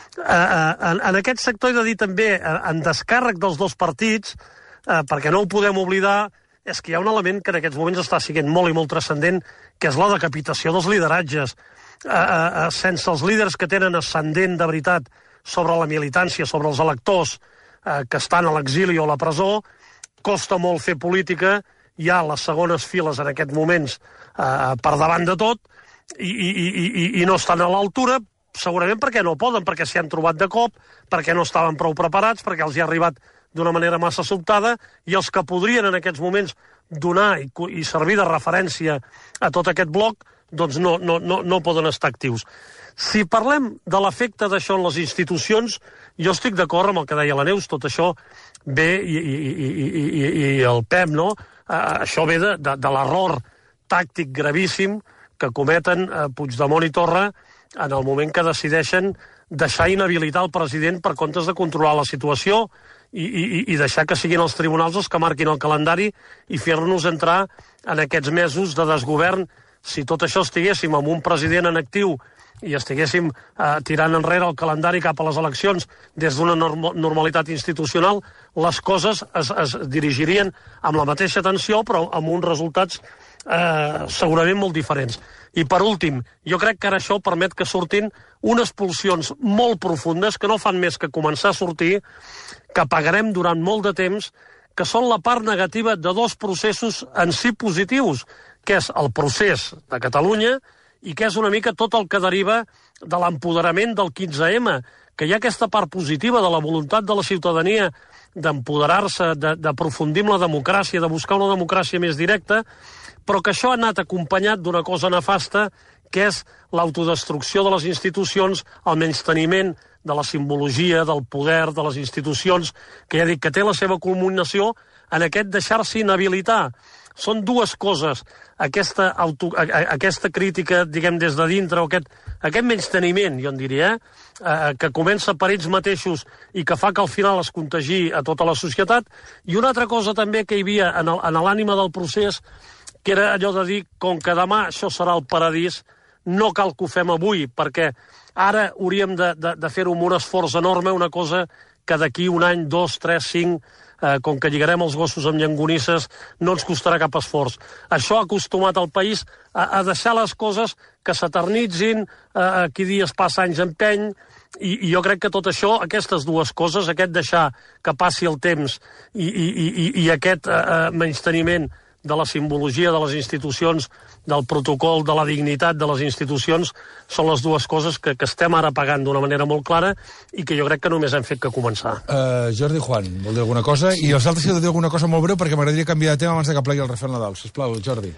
[SPEAKER 11] En aquest sector he de dir també, en descàrrec dels dos partits, perquè no ho podem oblidar, és que hi ha un element que en aquests moments està sent molt i molt transcendent, que és la decapitació dels lideratges. Sense els líders que tenen ascendent de veritat sobre la militància, sobre els electors que estan a l'exili o a la presó, costa molt fer política, hi ha les segones files en aquests moments per davant de tot, i no estan a l'altura, segurament perquè no poden, perquè s'hi han trobat de cop, perquè no estaven prou preparats, perquè els hi ha arribat d'una manera massa sobtada, i els que podrien en aquests moments donar i servir de referència a tot aquest bloc, doncs no poden estar actius. Si parlem de l'efecte d'això en les institucions, jo estic d'acord amb el que deia la Neus, tot això ve, i el Pep, no? Això ve de l'error tàctic gravíssim que cometen Puigdemont i Torra en el moment que decideixen deixar inhabilitar el president per comptes de controlar la situació i deixar que siguin els tribunals els que marquin el calendari i fer-nos entrar en aquests mesos de desgovern. Si tot això estiguéssim amb un president en actiu i estiguéssim tirant enrere el calendari cap a les eleccions des d'una normalitat institucional, les coses es dirigirien amb la mateixa tensió, però amb uns resultats segurament molt diferents. I per últim, jo crec que ara això permet que surtin unes pulsions molt profundes que no fan més que començar a sortir, que pagarem durant molt de temps, que són la part negativa de dos processos en si positius, que és el procés de Catalunya i que és una mica tot el que deriva de l'empoderament del 15M, que hi ha aquesta part positiva de la voluntat de la ciutadania d'empoderar-se, d'aprofundir en la democràcia, de buscar una democràcia més directa, però que això ha anat acompanyat d'una cosa nefasta, que és l'autodestrucció de les institucions, el menysteniment de la simbologia, del poder, de les institucions, que ja dic que té la seva culminació en aquest deixar-se inhabilitar. Són dues coses, aquesta crítica, diguem, des de dintre, o aquest menysteniment, jo en diria, que comença per ells mateixos i que fa que al final es contagi a tota la societat, i una altra cosa també que hi havia en l'ànima del procés, que era allò de dir, com que demà això serà el paradís, no cal que ho fem avui, perquè ara hauríem de fer-ho amb un esforç enorme, una cosa que d'aquí un any, 2, 3, 5, com que lligarem els gossos amb llonganisses, no ens costarà cap esforç. Això ha acostumat el país a deixar les coses que s'eternitzin, aquí dies passa anys empeny, i jo crec que tot això, aquestes dues coses, aquest deixar que passi el temps i aquest menysteniment de la simbologia de les institucions, del protocol, de la dignitat de les institucions, són les dues coses que estem ara pagant d'una manera molt clara i que jo crec que només hem fet que començar.
[SPEAKER 3] Jordi Juan, vol dir alguna cosa? I els altres heu de dir alguna cosa molt breu perquè m'agradaria canviar de tema abans que plegui el Rafael Nadal. Sisplau, Jordi.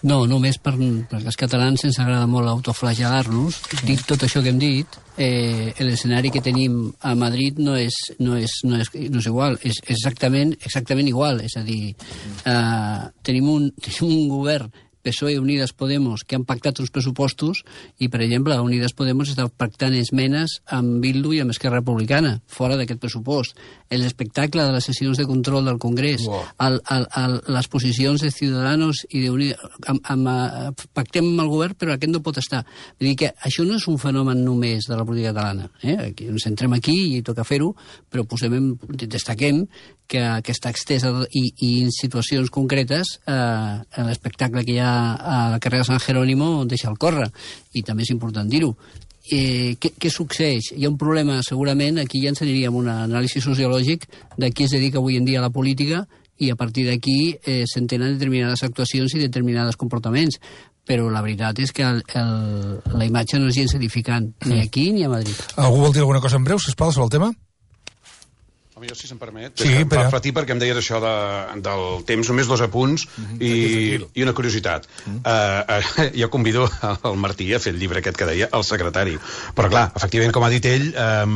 [SPEAKER 4] No, només perquè els catalans ens agrada molt autoflagelar-nos. Dit tot això que hem dit, l'escenari que tenim a Madrid no és igual, és exactament igual. És a dir, tenim un govern PSOE i Unidas Podemos que han pactat uns pressupostos i, per exemple, Unidas Podemos està pactant esmenes amb Bildu i amb Esquerra Republicana, fora d'aquest pressupost. L'espectacle de les sessions de control del Congrés, les posicions de Ciudadanos i d'Unidas... Pactem amb el govern, però aquest no pot estar. Vull dir que això no és un fenomen només de la política catalana. Ens centrem aquí i toca fer-ho, però destaquem que està extesa i en situacions concretes l'espectacle que hi ha a la carrera Sant Jerónimo deixa el córrer, i també és important dir-ho. Què succeeix? Hi ha un problema, segurament, aquí ja ens aniríem a un anàlisi sociològic de qui es dedica avui en dia a la política, i a partir d'aquí s'entenen determinades actuacions i determinats comportaments. Però la veritat és que la imatge no és gens edificant, ni aquí ni a Madrid.
[SPEAKER 3] Algú vol dir alguna cosa en breu, sisplau, sobre el tema?
[SPEAKER 10] Jo, si se'm permet,
[SPEAKER 3] va
[SPEAKER 10] refletir perquè em deies això del temps, només 2 apunts i una curiositat. Jo convido el Martí a fer el llibre aquest que deia El secretari. Però clar, efectivament, com ha dit ell,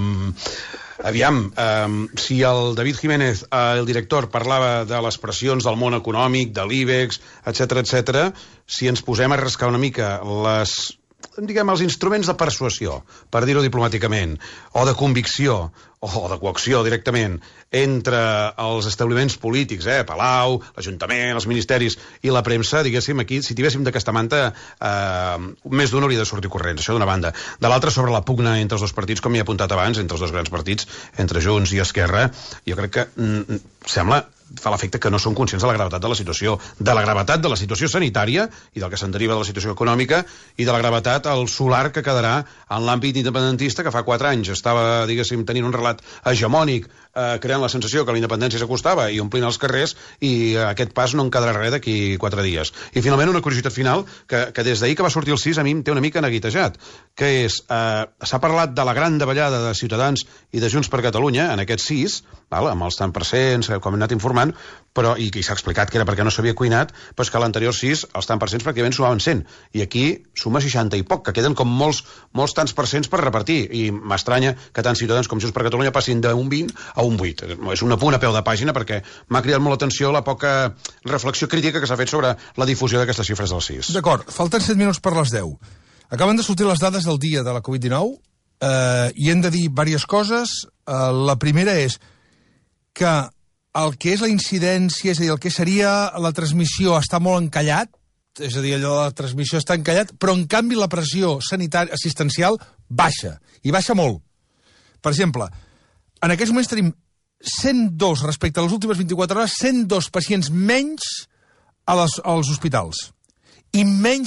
[SPEAKER 10] si el David Jiménez, el director, parlava de les pressions del món econòmic, de l'IBEX, etc., si ens posem a rascar una mica els instruments de persuasió, per dir-ho diplomàticament, o de convicció, o de coacció directament, entre els establiments polítics, Palau, l'Ajuntament, els ministeris i la premsa, diguéssim, aquí, si tivéssim d'aquesta manta, més d'un hauria de sortir corrents, això d'una banda. De l'altra, sobre la pugna entre els dos partits, com hi he apuntat abans, entre els dos grans partits, entre Junts i Esquerra, jo crec que fa l'efecte que no són conscients de la gravetat de la situació, sanitària i del que se'n deriva de la situació econòmica i de la gravetat al solar que quedarà en l'àmbit independentista, que fa 4 anys estava, diguéssim, tenint un relat hegemònic, creant la sensació que la independència s'acostava i omplint els carrers, i aquest pas no en quedarà res d'aquí 4 dies. I finalment una curiositat final, que des d'ahir que va sortir el 6 a mi em té una mica neguitejat, que és, s'ha parlat de la gran davallada de Ciutadans i de Junts per Catalunya en aquest 6, amb els tant percents, com hem anat informant, i s'ha explicat que era perquè no s'havia cuinat, però és que a l'anterior 6 els tant percents pràcticament sumaven 100, i aquí suma 60 i poc, que queden com molts tants percents per repartir, i m'estranya que tant Ciutadans com Junts per Catalunya passin d'un 20 a un 8. És un apunt a peu de pàgina perquè m'ha cridat molt l'atenció la poca reflexió crítica que s'ha fet sobre la difusió d'aquestes xifres del 6.
[SPEAKER 3] D'acord, falten 7 minuts per les 10. Acaben de sortir les dades del dia de la Covid-19 i hem de dir diverses coses. La primera és que el que és la incidència, és a dir, el que seria la transmissió, està molt encallat, és a dir, allò de la transmissió està encallat, però en canvi la pressió sanitària assistencial baixa, i baixa molt. Per exemple, en aquests moments tenim 102, respecte a les últimes 24 hores, 102 pacients menys als hospitals, i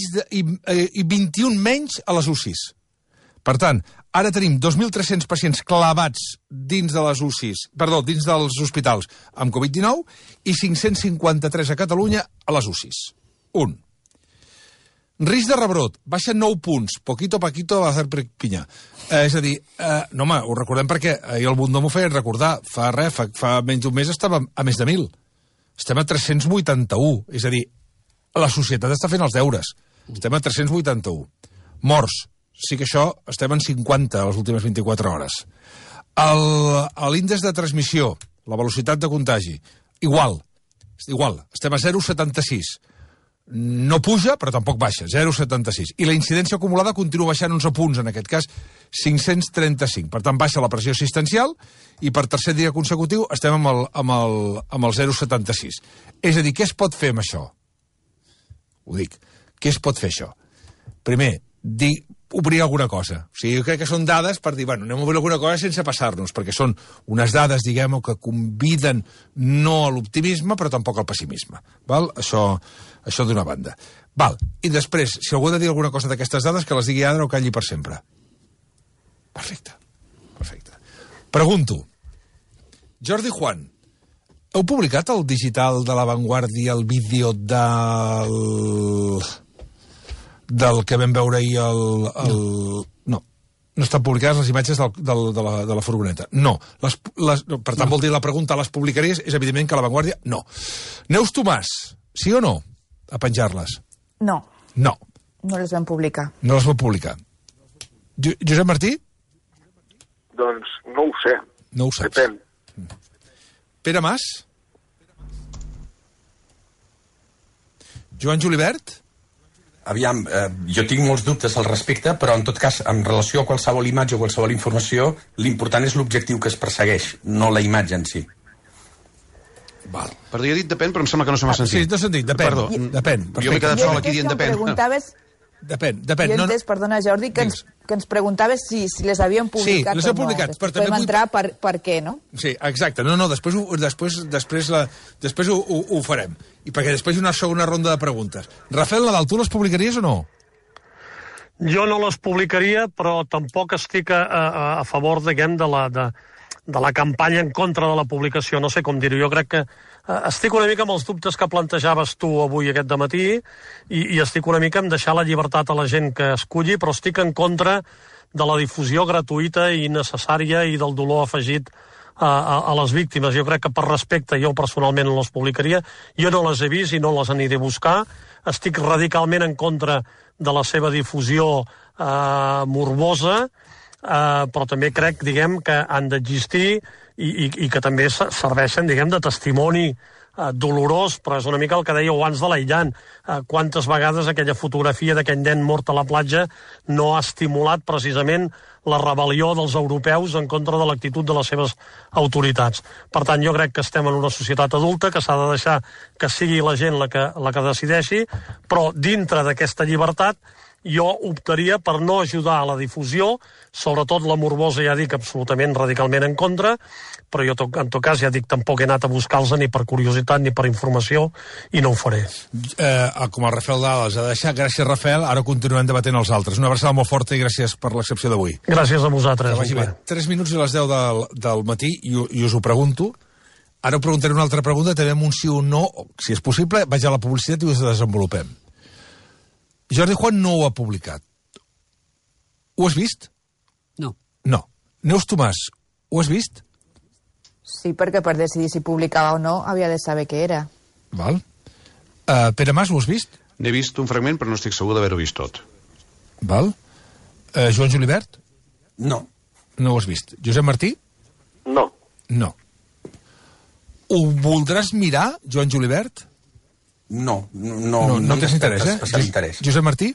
[SPEAKER 3] 21 menys a les UCIs. Per tant, ara tenim 2.300 pacients clavats dins de les UCIs, dins dels hospitals amb Covid-19 i 553 a Catalunya a les UCIs. 1. Risc de rebrot, baixa 9 punts, poquito a poquito va a hacer pinya. És a dir, no home, ho recordem perquè ahir el Mundo m'ho feia recordar, fa menys d'un mes estàvem a més de 1.000. Estem a 381, és a dir, la societat està fent els deures. Estem a 381. Morts, sí que això, estem en 50 a les últimes 24 hores. L'índex de transmissió, la velocitat de contagi, igual, estem a 0,76. No puja, però tampoc baixa, 0,76. I la incidència acumulada continua baixant 11 punts, en aquest cas 535. Per tant, baixa la pressió assistencial i per tercer dia consecutiu estem amb el 0,76. És a dir, què es pot fer amb això? Ho dic, què es pot fer això? Primer, obrir alguna cosa. O sigui, jo crec que són dades per dir, bueno, anem a obrir alguna cosa sense passar-nos, perquè són unes dades, diguem-ho, que conviden no a l'optimisme, però tampoc al pessimisme. Val? Això d'una banda. Val. I després, si algú ha de dir alguna cosa d'aquestes dades, que les digui ara o calli per sempre. Perfecte. Pregunto. Jordi Juan, heu publicat al digital de La Vanguardia el vídeo del que vam veure ahir No estan publicades les imatges de la furgoneta. No. Per tant, vol dir la pregunta, les publicaries? És evidentment que a La Vanguardia no. Neus Tomàs, sí o no? A penjar-les.
[SPEAKER 5] No.
[SPEAKER 3] No.
[SPEAKER 5] No les vam publicar.
[SPEAKER 3] No les va publicar. Josep Martí?
[SPEAKER 7] Doncs no ho sé.
[SPEAKER 3] No ho saps.
[SPEAKER 7] Depèn.
[SPEAKER 3] Pere Mas? Joan Julibert?
[SPEAKER 6] Aviam, jo tinc molts dubtes al respecte, però en tot cas, en relació a qualsevol imatge o qualsevol informació, l'important és l'objectiu que es persegueix, no la imatge en si.
[SPEAKER 3] Val.
[SPEAKER 10] Perdó, jo he dit depèn, però em sembla que no se m'ha sentit.
[SPEAKER 3] Sí, no s'ha sentit, depèn.
[SPEAKER 10] Perdó,
[SPEAKER 3] depèn.
[SPEAKER 10] Jo m'he quedat sol aquí dient depèn.
[SPEAKER 3] Depèn.
[SPEAKER 5] Jo he entès, perdona, Jordi, que ens preguntaves si les havien publicat
[SPEAKER 3] les
[SPEAKER 5] o
[SPEAKER 3] he publicat,
[SPEAKER 5] no.
[SPEAKER 3] però
[SPEAKER 5] Després podem entrar per què, no?
[SPEAKER 3] Sí, exacte. No, després ho farem. I perquè després hi ha una segona ronda de preguntes. Rafael Nadal, tu les publicaries o no?
[SPEAKER 11] Jo no les publicaria, però tampoc estic a favor, diguem, de la campanya en contra de la publicació. No sé com dir-ho. Jo crec que estic una mica amb els dubtes que plantejaves tu avui aquest dematí i estic una mica en deixar la llibertat a la gent que esculli, però estic en contra de la difusió gratuïta i innecessària i del dolor afegit a les víctimes. Jo crec que per respecte jo personalment no les publicaria. Jo no les he vist i no les aniré a buscar. Estic radicalment en contra de la seva difusió morbosa, però també crec, diguem, que han d'existir i que també serveixen, diguem, de testimoni dolorós, però és una mica el que dèieu abans de l'aïllant. Quantes vegades aquella fotografia d'aquell nen mort a la platja no ha estimulat precisament la rebel·lió dels europeus en contra de l'actitud de les seves autoritats. Per tant, jo crec que estem en una societat adulta, que s'ha de deixar que sigui la gent la que decideixi, però dintre d'aquesta llibertat jo optaria per no ajudar a la difusió, sobretot la morbosa, ja dic, absolutament radicalment en contra, però jo, en tot cas, ja dic, tampoc he anat a buscar-los ni per curiositat ni per informació, i no ho faré.
[SPEAKER 3] Com el Rafael Nadal els ha de deixar. Gràcies, Rafael. Ara continuem debatent els altres. Una abraçada molt forta i gràcies per l'excepció d'avui.
[SPEAKER 11] Gràcies a vosaltres.
[SPEAKER 3] Que vagi bé. 3 minuts i les 10 del matí, i us ho pregunto. Ara ho preguntaré una altra pregunta, també amb un sí o un no. Si és possible, vaig a la publicitat i us desenvolupem. Jordi Juan no ho ha publicat. Ho has vist?
[SPEAKER 4] No.
[SPEAKER 3] No. Neus Tomàs, ho has vist?
[SPEAKER 5] Sí, perquè per decidir si publicava o no havia de saber què era.
[SPEAKER 3] Val. Pere Mas, ho has vist?
[SPEAKER 10] N'he vist un fragment, però no estic segur d'haver-ho vist tot.
[SPEAKER 3] Val. Joan Julibert?
[SPEAKER 6] No.
[SPEAKER 3] No ho has vist. Josep Martí?
[SPEAKER 7] No.
[SPEAKER 3] No. Ho voldràs mirar, Joan Julibert?
[SPEAKER 6] No
[SPEAKER 3] tens interès,
[SPEAKER 6] interès.
[SPEAKER 3] Josep Martí?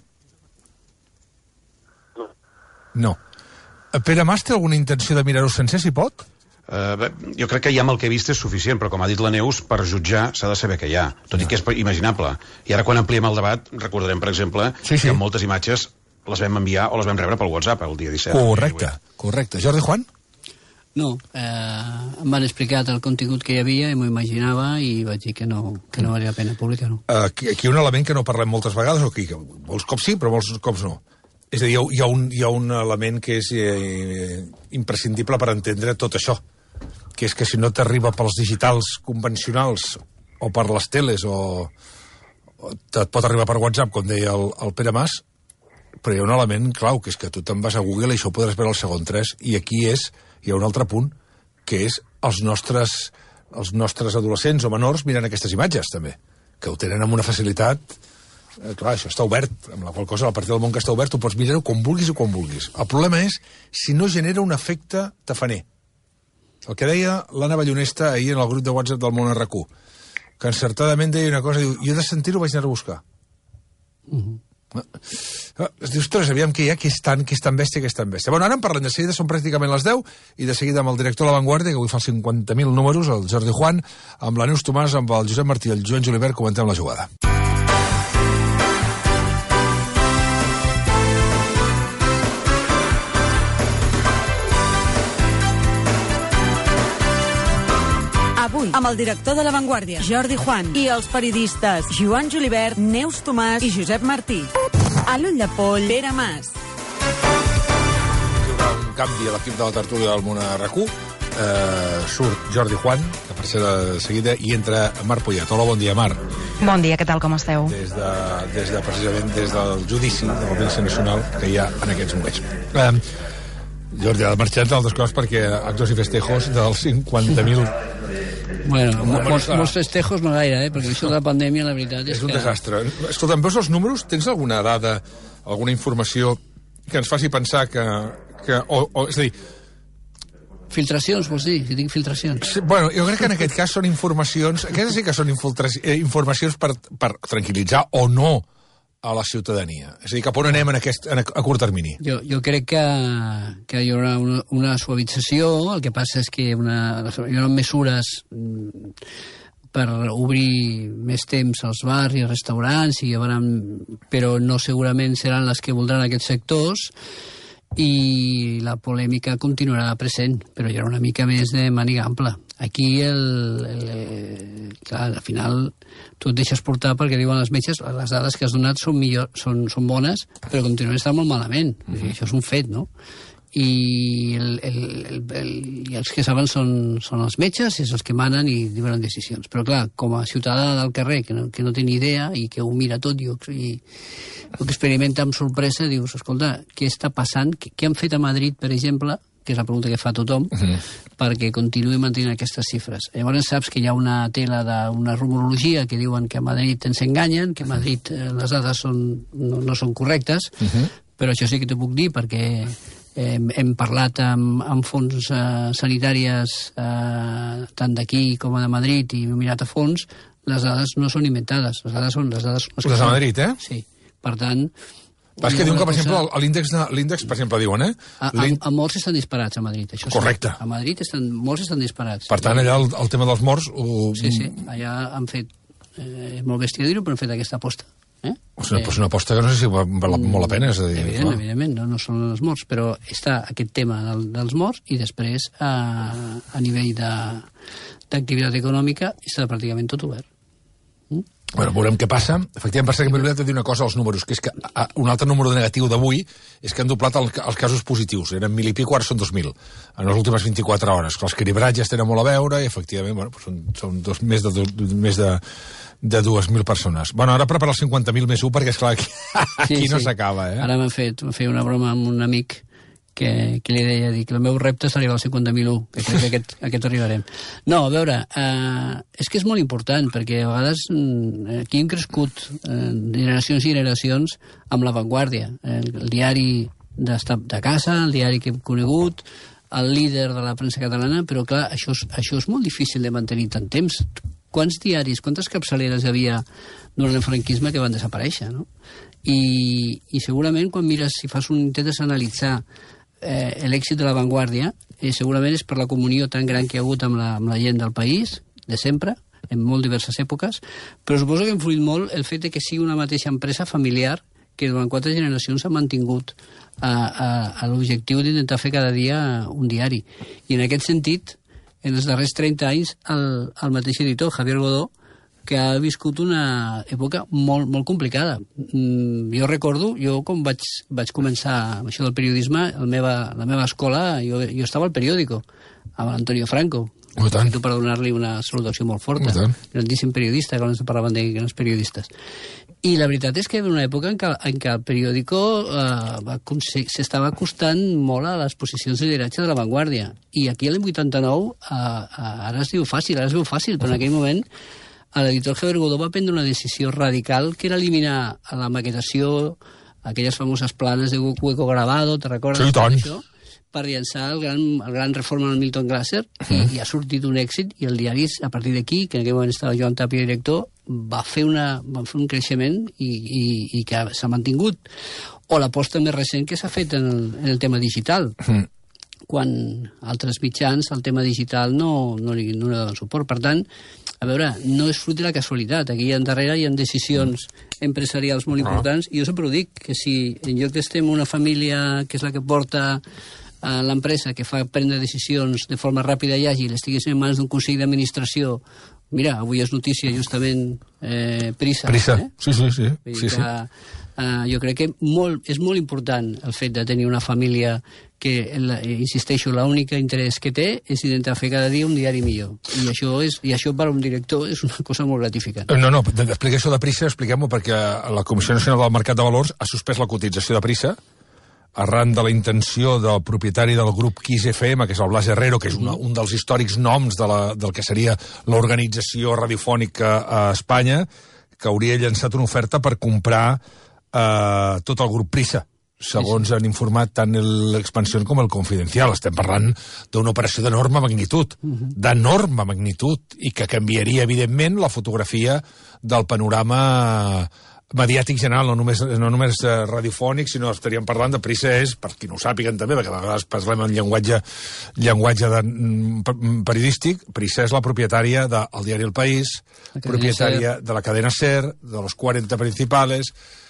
[SPEAKER 3] No. Pere Mas té alguna intenció de mirar-ho sencer, si pot?
[SPEAKER 10] Jo crec que ja amb el que he vist és suficient, però com ha dit la Neus, per jutjar s'ha de saber què hi ha, tot i que és imaginable. I ara quan ampliem el debat recordarem, per exemple, que moltes imatges les vam enviar o les vam rebre pel WhatsApp el dia 17.
[SPEAKER 3] Correcte. Jordi Juan?
[SPEAKER 4] No, em van explicar el contingut que hi havia i m'ho imaginava i vaig dir que no valia la pena publicar-ho.
[SPEAKER 3] Aquí hi ha un element que no parlem moltes vegades, o que molts cops sí, però molts cops no. És a dir, hi ha un element que és imprescindible per entendre tot això, que és que si no t'arriba pels digitals convencionals o per les teles o et pot arribar per WhatsApp, com deia el Pere Mas, però hi ha un element clau, que és que tu te'n vas a Google i això ho podràs veure al segon 3, i aquí hi ha un altre punt, que és els nostres adolescents o menors mirant aquestes imatges, també, que ho tenen amb una facilitat. Clar, això està obert, amb la qual cosa, a partir del món que està obert, tu pots mirar-ho com vulguis o quan vulguis. El problema és si no genera un efecte tafaner. El que deia l'Anna Ballonesta ahir en el grup de WhatsApp del Món RQ, que encertadament deia una cosa, diu, jo de sentir-ho vaig anar a buscar. Es diu, ostres, aviam què hi ha, què és tan bèstia, què és tan bèstia. Bueno, ara en parlem, de seguida són pràcticament les 10, i de seguida amb el director de La Vanguardia, que avui fa 50.000 números, el Jordi Juan, amb la Neus Tomàs, amb el Josep Martí i el Joan Julibert, comentem la jugada.
[SPEAKER 2] Avui, amb el director de La Vanguardia, Jordi Juan, i els periodistes Joan Julibert, Neus Tomàs i Josep Martí. A l'ull de poll, Pere Mas.
[SPEAKER 3] Hi haurà un canvi a l'equip de la tertúlia del Món RQ. Surt Jordi Juan, que per ser de seguida, i entra Marc Poyet. Hola, bon dia, Marc.
[SPEAKER 12] Bon dia, què tal, com esteu?
[SPEAKER 3] Precisament des del judici de l'Audiència Nacional que hi ha en aquests moments. Jordi, ha de marxar entre altres coses perquè actos i festejos dels 50.000...
[SPEAKER 4] Bueno, molts festejos no gaire, perquè això de la pandèmia, la veritat és
[SPEAKER 3] un
[SPEAKER 4] que...
[SPEAKER 3] desastre. Escolta, em veus els números? Tens alguna dada, alguna informació que ens faci pensar que és a dir...
[SPEAKER 4] Filtracions, vols dir? Si dic filtracions.
[SPEAKER 3] Sí, bueno, jo crec que en aquest cas són informacions... Aquestes sí que són informacions per tranquil·litzar o no a la ciutadania. És a dir, cap on anem a curt termini?
[SPEAKER 4] Jo crec que hi haurà una suavització. El que passa és que hi haurà mesures per obrir més temps als bars i als restaurants, però no segurament seran les que voldran aquests sectors, i la polèmica continuarà present, però hi haurà una mica més de màniga ampla. Aquí, clar, al final, tu et deixes portar perquè diuen els metges, les dades que has donat són bones, però continuen estant molt malament. Això és un fet, no? I els que saben són els metges, és els que manen i diuen decisions. Però clar, com a ciutadà del carrer que no té ni idea i que ho mira tot i el que experimenta amb sorpresa, dius, escolta, què està passant? Què han fet a Madrid, per exemple, que és la pregunta que fa tothom, perquè continuï mantenint aquestes xifres. Llavors saps que hi ha una tela d'una rumorologia que diuen que a Madrid ens enganyen, que a Madrid les dades no són correctes, però això sí que t'ho puc dir perquè hem parlat amb fonts sanitàries tant d'aquí com de Madrid i hem mirat a fons, les dades no són inventades, les dades són les dades...
[SPEAKER 3] Les de Madrid,
[SPEAKER 4] Sí, per tant...
[SPEAKER 3] És que diuen que, per exemple, l'índex, per exemple, diuen,
[SPEAKER 4] a morts estan disparats a Madrid, això sí.
[SPEAKER 3] Correcte.
[SPEAKER 4] A Madrid molts estan disparats.
[SPEAKER 3] Per tant, allà el tema dels morts...
[SPEAKER 4] Sí, allà han fet, és molt bèstia dir-ho, però han fet aquesta aposta.
[SPEAKER 3] És una aposta que no sé si val molt la pena, és a dir...
[SPEAKER 4] Evidentment, no són els morts, però està aquest tema dels morts i després, a nivell d'activitat econòmica, està pràcticament tot obert.
[SPEAKER 3] Bueno, veurem què passa. Efectivament, passa que m'he oblidat de dir una cosa als números, que és que un altre número negatiu d'avui és que han doblat els casos positius. Eren 1.000 i pico, ara són 2.000, en les últimes 24 hores. Els calibratges tenen molt a veure i, efectivament, bueno, són més de 2.000 persones. Bueno, ara prepara els 50.000 més 1, perquè, esclar, aquí no s'acaba,
[SPEAKER 4] Ara m'han fet una broma amb un amic que li deia, dic, el meu repte és arribar als 50.001, que crec que aquest arribarem. No, a veure, és que és molt important, perquè a vegades aquí hem crescut generacions i generacions amb La Vanguardia, el diari de casa, el diari que hem conegut, el líder de la premsa catalana, però clar, això és molt difícil de mantenir tant temps. Quants diaris, quantes capçaleres hi havia durant el franquisme que van desaparèixer, no? I segurament quan mires, si fas intentes analitzar l'èxit de La Vanguardia, segurament és per la comunió tan gran que hi ha hagut amb la gent del país, de sempre, en molt diverses èpoques, però suposo que ha influït molt el fet que sigui una mateixa empresa familiar que durant 4 generacions ha mantingut a l'objectiu d'intentar fer cada dia un diari. I en aquest sentit, en els darrers 30 anys, el mateix editor, Javier Godó, que ha viscut una època molt, molt complicada. Jo recordo, quan vaig començar amb això del periodisme, la meva escola, jo estava al periòdico, amb l'Antonio Franco. Aprofito per donar-li una salutació molt forta. Grandíssim periodista, que no se parlaven de grans periodistes. I la veritat és que hi havia una època en què el periòdico s'estava acostant molt a les posicions de lideratge de La Vanguardia. I aquí, l'any 89, ara es veu fàcil, però en aquell moment l'editor Javier Godó va prendre una decisió radical, que era eliminar a la maquetació aquelles famoses planes de hueco grabado, te recordes?
[SPEAKER 3] Sí, tant.
[SPEAKER 4] Per llançar el gran reforma del Milton Glaser, i ha sortit un èxit, i el diari, a partir d'aquí, que en aquell moment estava Joan Tapia director, va fer un creixement i que s'ha mantingut. O l'aposta més recent que s'ha fet en el tema digital, quan altres mitjans el tema digital no li donen suport. Per tant, a veure, no és fruit de la casualitat. Aquí darrere hi ha decisions empresarials molt importants, i jo sempre ho dic, que si en lloc d'estar en una família que és la que porta l'empresa, que fa prendre decisions de forma ràpida i àgil, estigués en mans d'un consell d'administració. Mira, avui és notícia justament Prisa. Sí. Jo crec que és molt important el fet de tenir una família que, insisteixo, l'única interès que té és intentar fer cada dia un diari millor. I això per a un director és una cosa molt gratificant.
[SPEAKER 3] No, explica això de Prisa, expliquem-ho, perquè la Comissió Nacional del Mercat de Valors ha suspès la cotització de Prisa arran de la intenció del propietari del grup Kiss FM, que és el Blas Herrero, que és un dels històrics noms del que seria l'organització radiofònica a Espanya, que hauria llançat una oferta per comprar tot el grup Prisa. Segons han informat tant l'Expansión com el Confidencial. Estem parlant d'una operació d'enorme magnitud, i que canviaria, evidentment, la fotografia del panorama mediàtic general, no només radiofònic, sinó estaríem parlant de Prisa per qui no ho sàpiguen també, perquè a vegades parlem en llenguatge periodístic. Prisa és la propietària del diari El País, propietària de la cadena SER, de los 40 principals,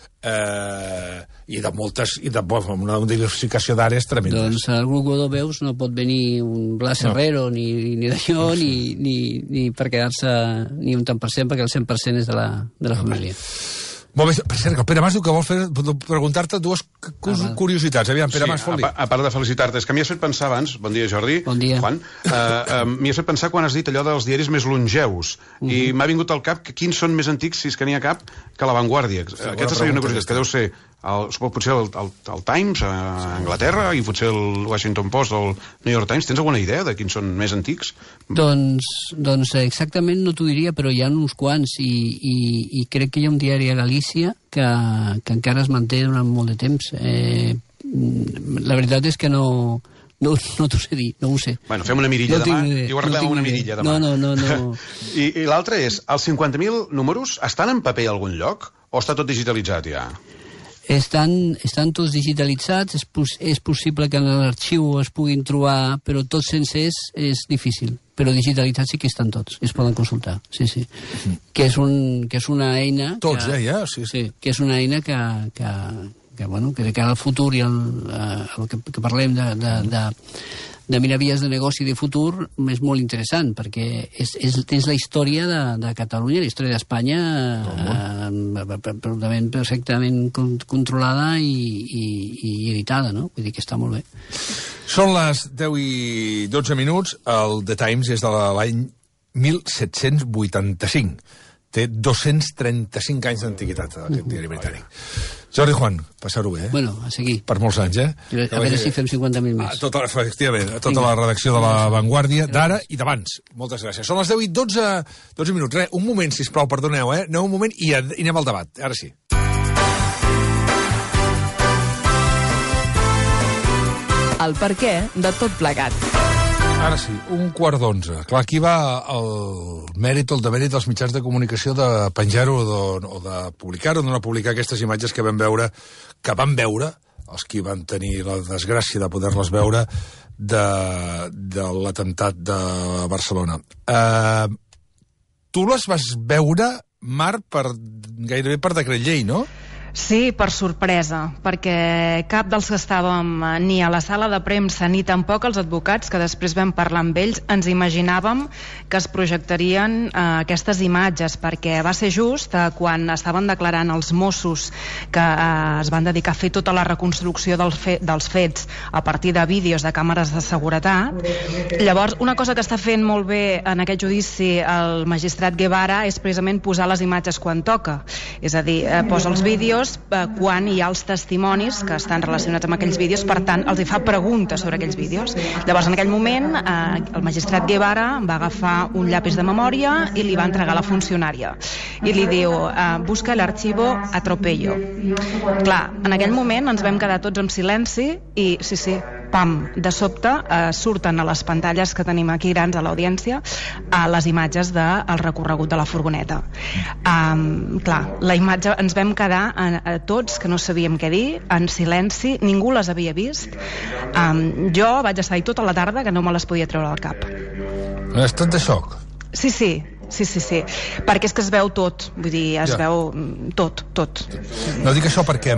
[SPEAKER 3] i de moltes, una diversificació d'àrees tremendes.
[SPEAKER 4] Doncs al grup Godó Veus no pot venir un Blas Herrero ni d'allò, ni per quedar-se ni un tant per cent, perquè el 100% és de la família.
[SPEAKER 3] Molt bé, per cert, el Pere Mas diu que vol preguntar-te dues curiositats. Aviam, Pere Mas, fot-li.
[SPEAKER 10] A part de felicitar-te, és que m'hi has fet pensar abans, bon dia Jordi,
[SPEAKER 4] bon dia.
[SPEAKER 10] Juan, m'hi has fet pensar quan has dit allò dels diaris més longeus, i m'ha vingut al cap que quins són més antics, si és que n'hi ha cap, que La Vanguardia. Aquesta seria una curiositat, que deu ser potser el Times a Anglaterra i potser el Washington Post o el New York Times. Tens alguna idea de quins són més antics?
[SPEAKER 4] Doncs exactament no t'ho diria, però hi ha uns quants, i crec que hi ha un diari a Galícia que encara es manté durant molt de temps. La veritat és que no t'ho sé dir, no ho sé.
[SPEAKER 10] Bueno, fem una mirilla demà i ho arreglem amb una mirilla demà.
[SPEAKER 4] No.
[SPEAKER 10] I l'altre és, els 50.000 números estan en paper a algun lloc o està tot digitalitzat ja?
[SPEAKER 4] Estan tots digitalitzats, és possible que en l'arxiu es puguin trobar, però tots sencers és difícil. Però digitalitzats sí que estan tots, es poden consultar, sí. Que és una eina...
[SPEAKER 3] Tots, ja, sí.
[SPEAKER 4] Que és una eina que de cara al futur i el que parlem de mirar vies de negoci de futur és molt interessant, perquè tens la història de Catalunya, la història d'Espanya perfectament controlada i editada, no? Vull dir que està molt bé.
[SPEAKER 3] Són les 10 i 12 minuts. El The Times és de l'any 1785. Té 235 anys d'antiguitat, aquest diari britànic. Jordi Juan, passar-ho bé,
[SPEAKER 4] Bueno, a seguir.
[SPEAKER 3] Per molts anys,
[SPEAKER 4] A veure si fem 50.000 més.
[SPEAKER 3] Efectivament, a tota la redacció de La Vanguardia, d'ara i d'abans. Moltes gràcies. Són les 10 i 12 minuts. Un moment, sisplau, perdoneu, Aneu un moment i anem al debat. Ara sí.
[SPEAKER 12] El perquè de tot plegat.
[SPEAKER 3] Ara sí, 11:15. Clar, aquí va el demèrit dels mitjans de comunicació de penjar-ho o de publicar-ho, o de no publicar aquestes imatges que van veure els qui van tenir la desgràcia de poder-les veure de l'atemptat de Barcelona. Tu les vas veure, Mar, gairebé per decret llei, no?
[SPEAKER 9] Sí, per sorpresa, perquè cap dels que estàvem ni a la sala de premsa ni tampoc els advocats, que després vam parlar amb ells, ens imaginàvem que es projectarien aquestes imatges, perquè va ser just quan estaven declarant els Mossos que es van dedicar a fer tota la reconstrucció dels fets a partir de vídeos de càmeres de seguretat. Llavors, una cosa que està fent molt bé en aquest judici el magistrat Guevara és precisament posar les imatges quan toca, és a dir, posa els vídeos quan hi ha els testimonis que estan relacionats amb aquells vídeos, per tant, els hi fa preguntes sobre aquells vídeos. Llavors, en aquell moment, el magistrat Guevara va agafar un llapis de memòria i li va entregar a la funcionària. I li diu, busca l'arxivo Atropello. Clar, en aquell moment ens vam quedar tots en silenci i, sí, pam, de sobte surten a les pantalles que tenim aquí grans a l'audiència les imatges del recorregut de la furgoneta. Clar, la imatge ens vam quedar a tots que no sabíem què dir, en silenci, ningú les havia vist. Jo vaig estar-hi tota la tarda que no me les podia treure al cap.
[SPEAKER 3] Has estat de xoc?
[SPEAKER 9] Sí, perquè és que es veu tot, vull dir, es veu tot.
[SPEAKER 3] No dic això perquè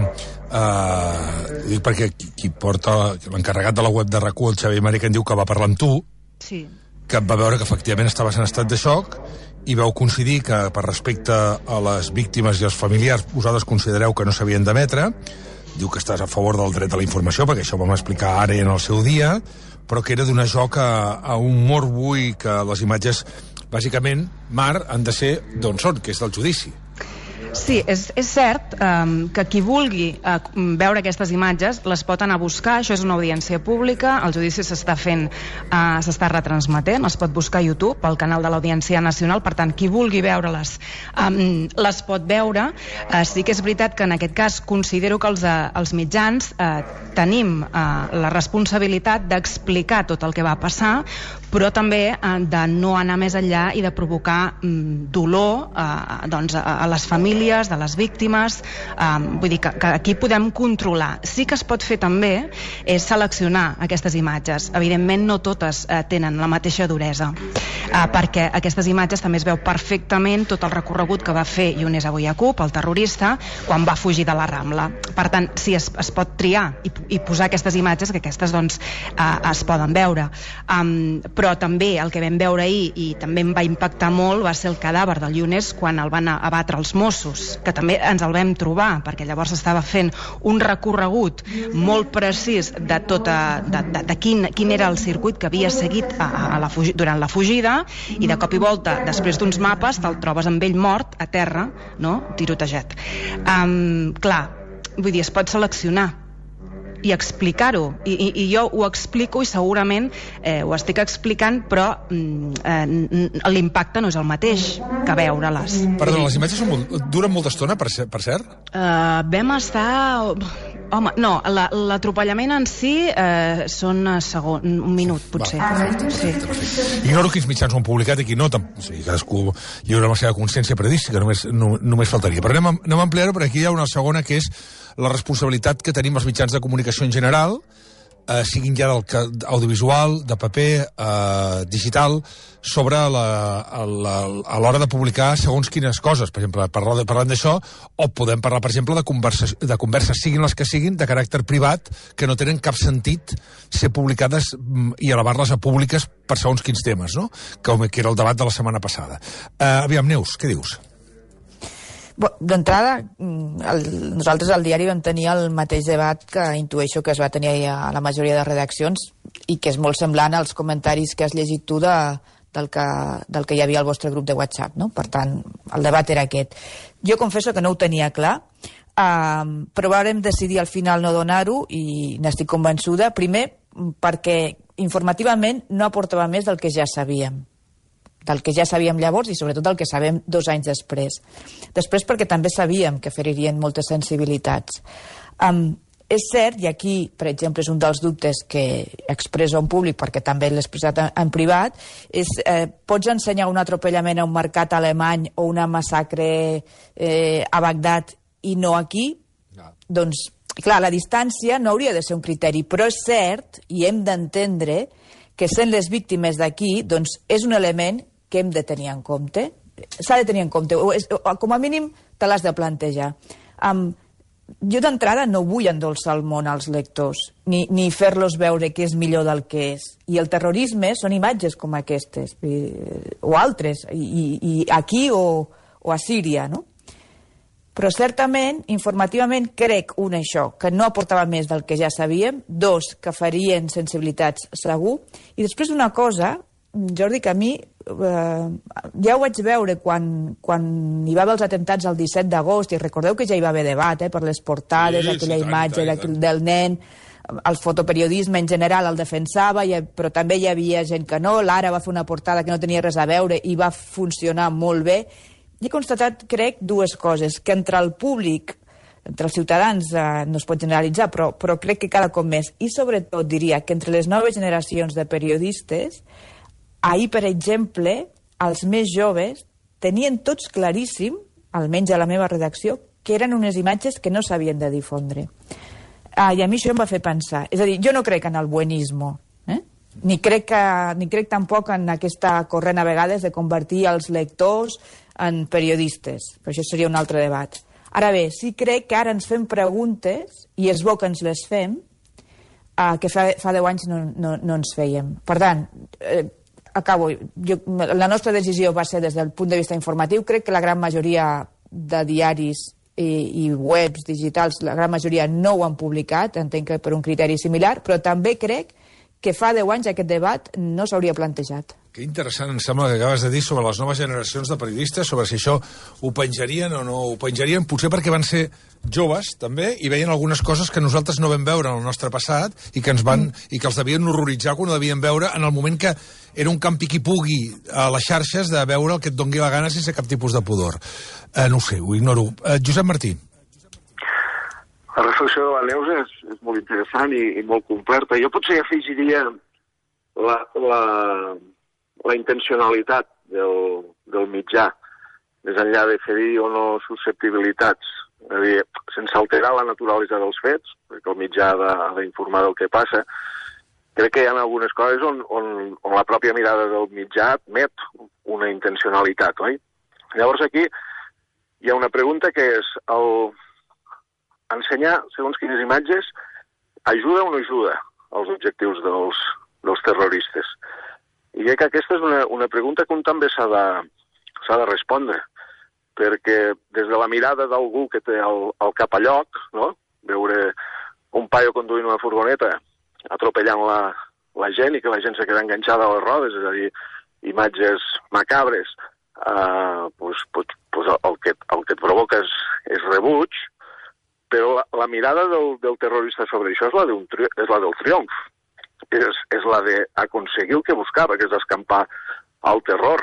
[SPEAKER 3] qui porta l'encarregat de la web de RAC1, el Xavier Mari, que em diu que va parlar amb tu, que va veure que efectivament estaves en estat de xoc i vau coincidir que per respecte a les víctimes i als familiars vosaltres considereu que no s'havien d'emetre. Diu que estàs a favor del dret a la informació, perquè això ho vam explicar ara en el seu dia, però que era donar joc a un morbo i que les imatges, bàsicament, Mar, han de ser d'on són, que és del judici.
[SPEAKER 9] Sí, és cert que qui vulgui veure aquestes imatges les pot anar a buscar, això és una audiència pública, el judici s'està retransmetent, es pot buscar a YouTube, al canal de l'Audiència Nacional, per tant, qui vulgui veure-les les pot veure. Sí que és veritat que en aquest cas considero que els mitjans tenim la responsabilitat d'explicar tot el que va passar, però també de no anar més enllà i de provocar dolor a les famílies de les víctimes. Vull dir que aquí podem controlar. Sí que es pot fer també és seleccionar aquestes imatges. Evidentment no totes tenen la mateixa duresa, perquè aquestes imatges també es veu perfectament tot el recorregut que va fer Younes Abouyaaqoub, el terrorista, quan va fugir de la Rambla. Per tant, sí, es pot triar i posar aquestes imatges, que aquestes doncs es poden veure. Però també el que vam veure ahir i també em va impactar molt va ser el cadàver del Younes quan el van abatre els Mossos, que també ens el vam trobar, perquè llavors estava fent un recorregut molt precís de quin era el circuit que havia seguit durant la fugida, i de cop i volta, després d'uns mapes, te'l trobes amb ell mort a terra, no? Tirotejat. Clar, vull dir, es pot seleccionar i explicar-ho, i jo ho explico i segurament ho estic explicant, però l'impacte no és el mateix que veure-les.
[SPEAKER 3] Perdona, les imatges duren molta estona, per cert?
[SPEAKER 9] Vam estar... Home, no, l'atropellament en si són un minut, potser. Sí.
[SPEAKER 3] Ignoro quins mitjans ho han publicat i qui no. Cadascú lliura la seva consciència periodística, només faltaria. Però anem a ampliar-ho, perquè aquí hi ha una segona, que és la responsabilitat que tenim els mitjans de comunicació en general, siguin ja audiovisual, de paper, digital, sobre a l'hora de publicar segons quines coses. Per exemple, parlant d'això, o podem parlar, per exemple, de converses, siguin les que siguin, de caràcter privat, que no tenen cap sentit ser publicades i elevar-les a públiques per segons quins temes, no? Que era el debat de la setmana passada. Aviam, Neus, què dius?
[SPEAKER 5] D'entrada, nosaltres al diari vam tenir el mateix debat que intueixo que es va tenir a la majoria de redaccions i que és molt semblant als comentaris que has llegit tu del que hi havia al vostre grup de WhatsApp, no? Per tant, el debat era aquest. Jo confesso que no ho tenia clar, però vam decidir al final no donar-ho i n'estic convençuda, primer perquè informativament no aportava més del que ja sabíem llavors i sobretot el que sabem 2 anys després. Després perquè també sabíem que feririen moltes sensibilitats. És cert, i aquí, per exemple, és un dels dubtes que expresso en públic, perquè també l'he expressat en privat, és pots ensenyar un atropellament a un mercat alemany o una massacre a Bagdad i no aquí? No. Doncs, clar, la distància no hauria de ser un criteri, però és cert, i hem d'entendre, que sent les víctimes d'aquí, doncs és un element que hem de tenir en compte. S'ha de tenir en compte, com a mínim te l'has de plantejar. Jo d'entrada no vull endolçar el món als lectors, ni fer-los veure que és millor del que és. I el terrorisme són imatges com aquestes, o altres, i aquí o a Síria, no? Però certament, informativament, crec, això, que no aportava més del que ja sabíem, 2, que farien sensibilitats segur, i després una cosa, Jordi, que a mi ja ho vaig veure quan hi va haver els atemptats el 17 d'agost, i recordeu que ja hi va haver debat per les portades, aquella imatge del nen, el fotoperiodisme en general el defensava, però també hi havia gent que no. L'Ara va fer una portada que no tenia res a veure i va funcionar molt bé. I he constatat, crec, 2 coses, que entre el públic, entre els ciutadans no es pot generalitzar, però crec que cada cop més, i sobretot diria que entre les noves generacions de periodistes, ahir, per exemple, els més joves tenien tots claríssim, almenys a la meva redacció, que eren unes imatges que no s'havien de difondre. I a mi això em va fer pensar. És a dir, jo no crec en el buenismo, ni crec tampoc en aquesta corrent a vegades de convertir els lectors en periodistes, però això seria un altre debat. Ara bé, sí crec que ara ens fem preguntes, i és bo que ens les fem, que fa 10 anys no ens fèiem. Per tant, acabo. La nostra decisió va ser des del punt de vista informatiu. Crec que la gran majoria de diaris i webs digitals, la gran majoria no ho han publicat, entenc que per un criteri similar, però també crec que fa 10 anys aquest debat no s'hauria plantejat.
[SPEAKER 3] Que interessant, em sembla, que acabes de dir sobre les noves generacions de periodistes, sobre si això ho penjarien o no ho penjarien, potser perquè van ser joves, també, i veien algunes coses que nosaltres no vam veure en el nostre passat i que i que els devien horroritzar quan ho devien veure en el moment que era un campi qui pugui a les xarxes de veure el que et dongui la gana sense cap tipus de pudor. No ho sé, ho ignoro. Josep Martí.
[SPEAKER 7] La reflexió de la Neus és molt interessant i molt completa. Jo potser afegiria la intencionalitat del mitjà, més enllà de ferir o no susceptibilitats, és a dir, sense alterar la naturalesa dels fets, perquè el mitjà ha d'informar del que passa. Crec que hi ha algunes coses on la pròpia mirada del mitjà admet una intencionalitat, oi? Llavors aquí hi ha una pregunta que és ensenyar, segons quines imatges, ajuda o no ajuda als objectius dels terroristes? I crec que aquesta és una pregunta que també s'ha de respondre, perquè des de la mirada d'algú que té el cap a lloc, no? Veure un paio conduint una furgoneta atropellant la gent i que la gent se queda enganxada a les rodes, és a dir, imatges macabres, el que et provoca és rebuig, però la mirada del terrorista sobre això és la del triomf. És la d'aconseguir el que buscava, que és escampar el terror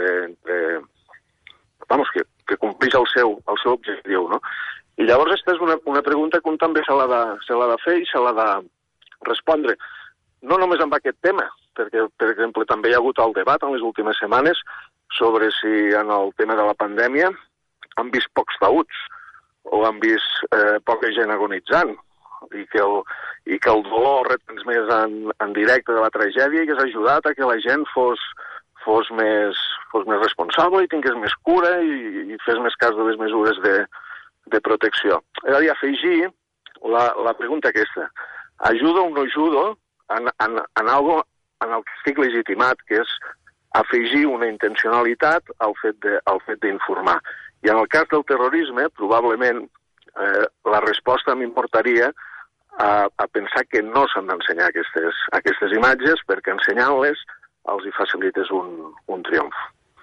[SPEAKER 7] que compleix el seu objectiu, no? I llavors aquesta és una pregunta que un també se l'ha de fer i se l'ha de respondre. No només amb aquest tema, perquè, per exemple, també hi ha hagut el debat en les últimes setmanes sobre si en el tema de la pandèmia han vist pocs taüts o han vist poca gent agonitzant, i que el dolor retransmès en directe de la tragèdia hagués ajudat a que la gent fos més responsable i tingués més cura i fes més cas de les mesures de protecció. És a dir, afegir la pregunta aquesta. Ajuda o no ajuda en algo en el que estic legitimat, que és afegir una intencionalitat al fet d'informar. I en el cas del terrorisme, probablement, la resposta m'importaria a pensar que no s'han d'ensenyar aquestes imatges, perquè ensenyant-les els hi facilites un triomf.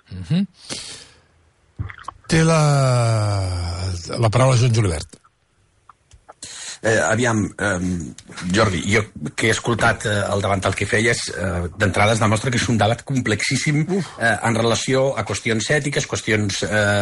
[SPEAKER 3] Té la paraula Joan Julivert.
[SPEAKER 6] Aviam, Jordi, jo que he escoltat el davantal que feies, d'entrada es demostra que és un debat complexíssim en relació a qüestions ètiques, qüestions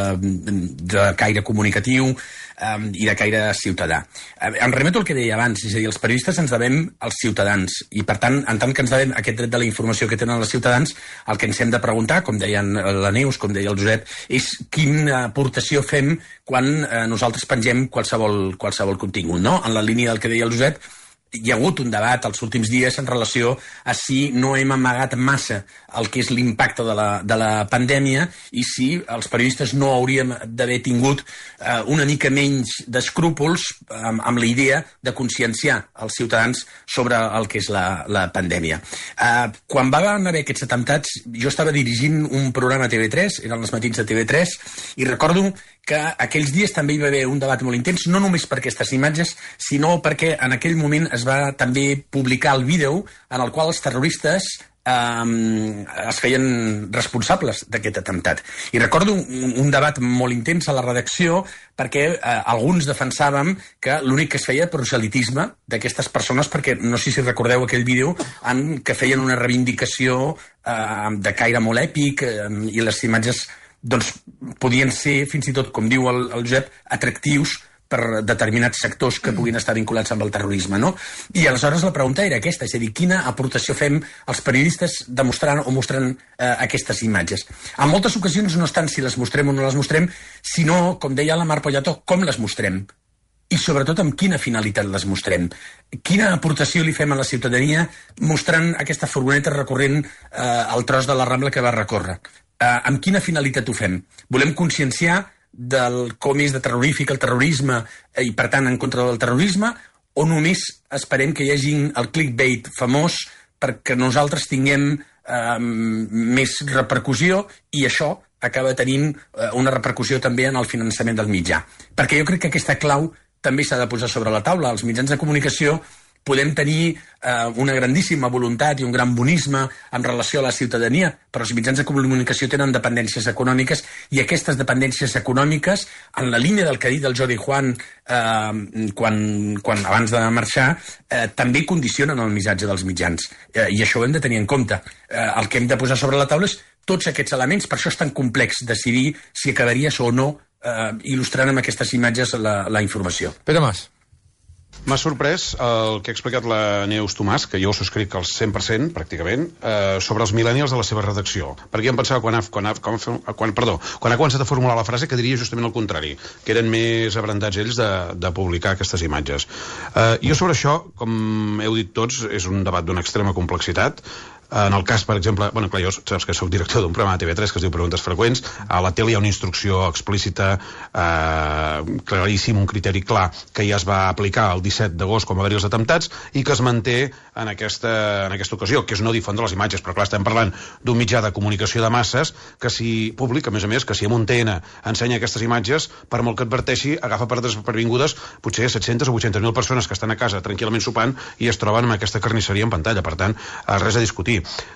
[SPEAKER 6] de caire comunicatiu i de caire ciutadà. Em remeto al que deia abans, és a dir, els periodistes ens devem als ciutadans i, per tant, en tant que ens devem aquest dret de la informació que tenen els ciutadans, el que ens hem de preguntar, com deien la Neus, com deia el Josep, és quina aportació fem quan nosaltres pengem qualsevol contingut, no? En la línia del que deia el Josep, hi ha hagut un debat els últims dies en relació a si no hem amagat massa el que és l'impacte de la pandèmia i si els periodistes no hauríem d'haver tingut una mica menys d'escrúpols amb la idea de conscienciar els ciutadans sobre el que és la pandèmia. Quan van haver aquests atemptats, jo estava dirigint un programa a TV3, eren els matins de TV3, i recordo que aquells dies també hi va haver un debat molt intens, no només per aquestes imatges, sinó perquè en aquell moment es va també publicar el vídeo en el qual els terroristes es feien responsables d'aquest atemptat. I recordo un debat molt intens a la redacció perquè alguns defensàvem que l'únic que es feia proselitisme d'aquestes persones, perquè no sé si recordeu aquell vídeo en què feien una reivindicació de caire molt èpic i les imatges doncs podien ser, fins i tot, com diu el Josep, atractius per determinats sectors que puguin estar vinculats amb el terrorisme, no? I aleshores la pregunta era aquesta, és a dir, quina aportació fem els periodistes demostrant o mostrant aquestes imatges. En moltes ocasions no és tant si les mostrem o no les mostrem, sinó, com deia la Mar Pollato, com les mostrem. I sobretot amb quina finalitat les mostrem. Quina aportació li fem a la ciutadania mostrant aquesta furgoneta recorrent el tros de la Rambla que va recórrer. Amb quina finalitat ho fem? Volem conscienciar del com és de terrorífic el terrorisme i, per tant, en contra del terrorisme, o només esperem que hi hagi el clickbait famós perquè nosaltres tinguem més repercussió i això acaba tenint una repercussió també en el finançament del mitjà. Perquè jo crec que aquesta clau també s'ha de posar sobre la taula. Els mitjans de comunicació podem tenir una grandíssima voluntat i un gran bonisme en relació a la ciutadania, però els mitjans de comunicació tenen dependències econòmiques i aquestes dependències econòmiques, en la línia del que ha dit el Jordi Juan quan abans de marxar, també condicionen el missatge dels mitjans. I això ho hem de tenir en compte. El que hem de posar sobre la taula és tots aquests elements, per això és tan complex decidir si acabaries o no il·lustrant amb aquestes imatges la informació.
[SPEAKER 3] Pere Mas.
[SPEAKER 10] M'ha sorprès el que ha explicat la Neus Tomàs, que jo ho subscric al 100%, pràcticament, sobre els millennials de la seva redacció. Perquè jo em pensava, quan ha començat a formular la frase, que diria justament el contrari, que eren més abrandats ells de publicar aquestes imatges. Jo sobre això, com heu dit tots, és un debat d'una extrema complexitat. En el cas, per exemple, bueno, clar, jo saps que soc director d'un programa de TV3 que es diu Preguntes Freqüents. A la tele hi ha una instrucció explícita, claríssim, un criteri clar, que ja es va aplicar el 17 d'agost quan va haver-hi els atemptats i que es manté en aquesta ocasió, que és no difondre les imatges. Però clar, estem parlant d'un mitjà de comunicació de masses que si públic, a més, que si amb un TN ensenya aquestes imatges, per molt que adverteixi, agafa per despervingudes potser 700 o 800.000 persones que estan a casa tranquil·lament sopant i es troben amb aquesta carnisseria en pantalla. Per tant, res a discutir.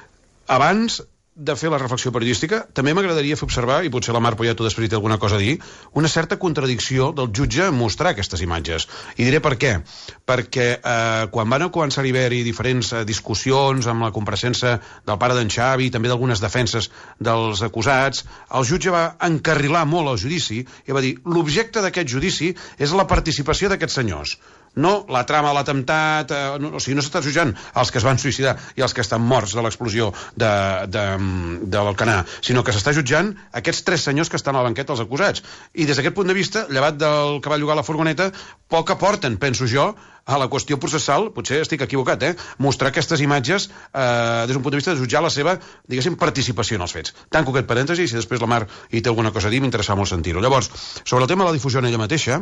[SPEAKER 10] Abans de fer la reflexió periodística, també m'agradaria fer observar, i potser la Mar Poyato després té alguna cosa a dir, una certa contradicció del jutge en mostrar aquestes imatges. I diré per què. Perquè quan van començar a haver-hi diferents discussions amb la compareixença del pare d'en Xavi i també d'algunes defenses dels acusats, el jutge va encarrilar molt el judici i va dir l'objecte d'aquest judici és la participació d'aquests senyors. No la trama de l'atemptat, o sigui, no s'està jutjant els que es van suïcidar i els que estan morts de l'explosió de l'Alcanar, sinó que s'està jutjant aquests 3 senyors que estan a la banqueta dels acusats. I des d'aquest punt de vista, llevat del que va llogar la furgoneta, poc aporten, penso jo, a la qüestió processal, potser estic equivocat, mostrar aquestes imatges des d'un punt de vista de jutjar la seva, diguéssim, participació en els fets. Tanco aquest parèntesi, i si després la Mar hi té alguna cosa a dir, m'interessava molt sentir-ho. Llavors, sobre el tema de la difusió en ella mateixa,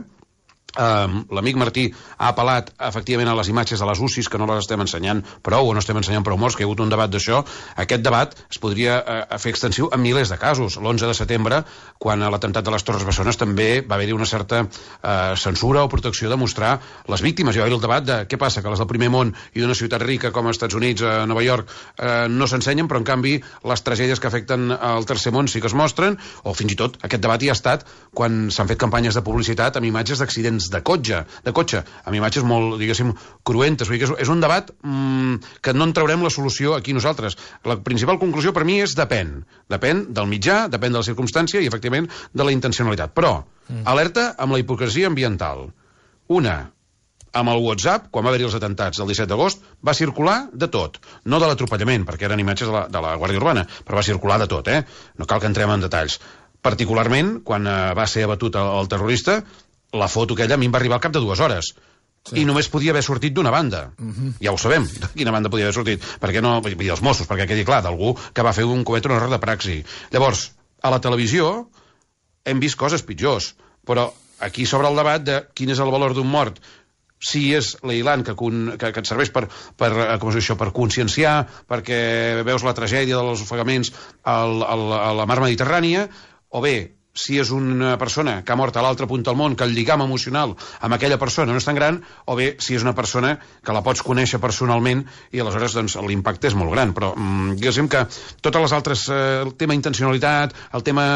[SPEAKER 10] l'amic Martí ha apel·lat efectivament a les imatges de les UCIs, que no les estem ensenyant prou o no estem ensenyant prou molts, que hi ha hagut un debat d'això. Aquest debat es podria fer extensiu en milers de casos. L'11 de setembre, quan a l'atemptat de les Torres Bessones també va haver-hi una certa censura o protecció de mostrar les víctimes. Hi va haver el debat de què passa, que les del primer món i d'una ciutat rica com als Estats Units, a Nova York, no s'ensenyen, però en canvi les tragèdies que afecten el tercer món sí que es mostren, o fins i tot aquest debat hi ha estat quan s'han fet campanyes de publicitat amb imatges d'accidents de cotxe, amb imatges molt, diguéssim, cruentes. Vull dir que és un debat que no en traurem la solució aquí nosaltres. La principal conclusió per mi és depèn del mitjà, depèn de la circumstància i, efectivament, de la intencionalitat. Però, alerta amb la hipocresia ambiental. Una, amb el WhatsApp, quan va haver-hi els atemptats del 17 d'agost, va circular de tot. No de l'atropellament, perquè eren imatges de la Guàrdia Urbana, però va circular de tot, No cal que entrem en detalls. Particularment, quan va ser abatut el terrorista, la foto aquella a mi em va arribar al cap de 2 hores. Sí. I només podia haver sortit d'una banda. Ja ho sabem, de quina banda podia haver sortit. Perquè no, vull dir, els Mossos, perquè quedi clar, d'algú que va fer cometre un error de praxi. Llavors, a la televisió hem vist coses pitjors, però aquí s'obre el debat de quin és el valor d'un mort. Si és l'Eilan que et serveix per conscienciar, perquè veus la tragèdia dels ofegaments a la mar Mediterrània, o bé, si és una persona que ha mort a l'altre punt del món, que el lligam emocional amb aquella persona no és tan gran, o bé si és una persona que la pots conèixer personalment i aleshores doncs, l'impacte és molt gran. Però diguéssim que totes les altres, el tema intencionalitat, el tema